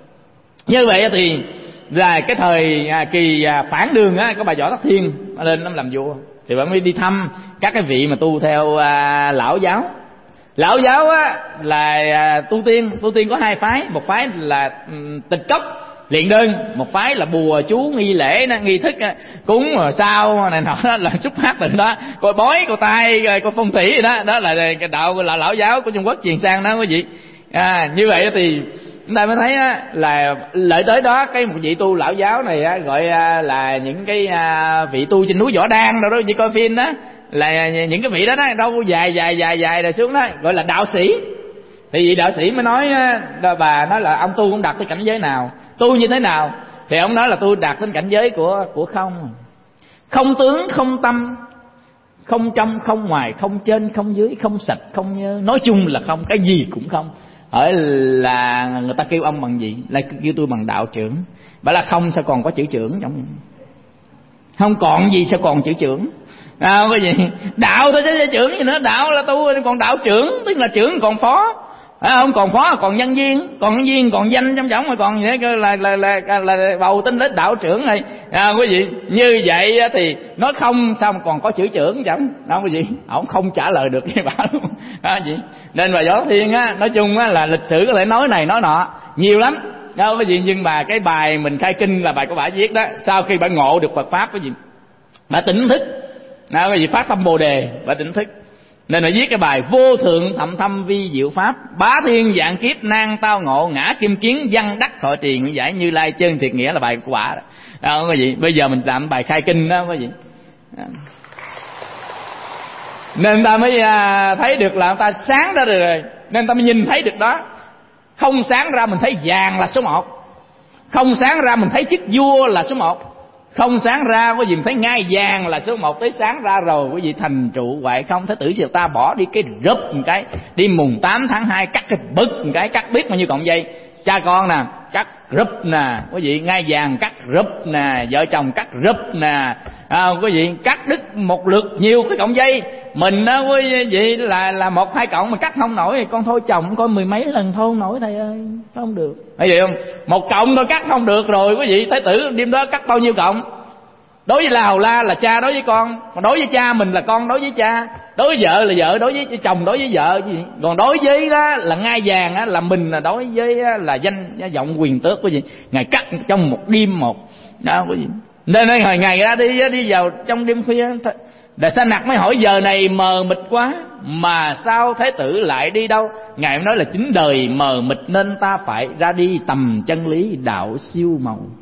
Như vậy thì là cái thời à, kỳ à, Phản Đường á, có bà Võ Tắc Thiên lên làm vua, thì bà mới đi thăm các cái vị mà tu theo à, lão giáo. Lão giáo á là à, tu tiên, tu tiên có hai phái, một phái là um, tịch cốc luyện đơn, một phái là bùa chú nghi lễ đó, nghi thức đó, cúng rồi sao này nọ đó, là xuất phát từ đó, coi bói coi tai coi phong thủy đó, đó là cái đạo là lão giáo của Trung Quốc truyền sang đó quý vị. À, như vậy thì chúng ta mới thấy á, là lợi tới đó cái một vị tu lão giáo này á, gọi à, là những cái à, vị tu trên núi Võ Đan đâu đó, chị coi phim đó, là những cái vị đó đó đâu dài dài dài dài rồi xuống đó gọi là đạo sĩ. Thì vị đạo sĩ mới nói đó, bà nói là ông tu cũng đạt tới cảnh giới nào, tu như thế nào, thì ông nói là tôi đạt đến cảnh giới của của không, không tướng không tâm, không trong không ngoài, không trên không dưới, không sạch không nhơ, nói chung là không, cái gì cũng không. Hỏi là người ta kêu ông bằng gì, là kêu tôi bằng đạo trưởng. Bảo là không sao còn có chữ trưởng trong, không còn gì sao còn chữ trưởng. À, cái gì đạo thôi chứ trưởng gì nữa, đạo là tu, còn đạo trưởng tức là trưởng còn phó, à, không còn phó còn nhân viên, còn nhân viên còn danh trong trọng, mà còn vậy là là là, là, là bầu tinh đến đạo trưởng này. À, quý vị, như vậy thì nói không sao còn có chữ trưởng chẳng, không quý vị, ổng không trả lời được cái bảo luôn. À, gì nên bà Võ Thiên á, nói chung á là lịch sử có thể nói này nói nọ nhiều lắm. Đâu quý vị, nhưng mà cái bài mình khai kinh là bài của bà viết đó, sau khi bà ngộ được Phật pháp, quý vị, bà tỉnh thức. Nào cái gì phát tâm Bồ Đề và tỉnh thức, nên là viết cái bài vô thượng thậm thâm vi diệu pháp, bá thiên dạng kiếp nan tao ngộ, ngã kim kiến văn đắc thọ trì nguyện giải Như Lai chân thiệt nghĩa là bài của bà đó. Đó cái gì, bây giờ mình làm bài khai kinh đó cái gì. Đó. Nên ta mới thấy được là ta sáng ra rồi, nên ta mới nhìn thấy được đó. Không sáng ra mình thấy vàng là số một, không sáng ra mình thấy chức vua là số một, không sáng ra có gì mình thấy ngai vàng là số một. Tới sáng ra rồi quý vị thành trụ hoại không. Thái tử Siêu Ta bỏ đi cái rụp một cái, đi mùng tám tháng hai cắt cái bực một cái, cắt biết bao nhiêu cọng dây. Cha con nè cắt rụp nè, quý vị ngai vàng cắt rụp nè, vợ chồng cắt rụp nè, à, quý vị cắt đứt một lượt nhiều cái cọng dây. Mình đó quý vị là là một hai cọng mà cắt không nổi, con thôi chồng coi mười mấy lần thôi không nổi thầy ơi, không được, thấy gì không? Một cọng thôi cắt không được rồi quý vị. Thái tử đêm đó cắt bao nhiêu cọng? Đối với Lào La là cha đối với con, còn đối với cha mình là con đối với cha, đối với vợ là vợ đối với chồng đối với vợ gì. Còn đối với đó là ngai vàng á, là mình là đối với là danh vọng quyền tước quý vị. Ngài cắt trong một đêm một đó quý vị. Nên hồi ngày ra đi đi vào trong đêm khuya, Đại Sa Nặc mới hỏi giờ này mờ mịt quá mà sao Thái tử lại đi đâu? Ngài mới nói là chính đời mờ mịt nên ta phải ra đi tầm chân lý đạo siêu màu.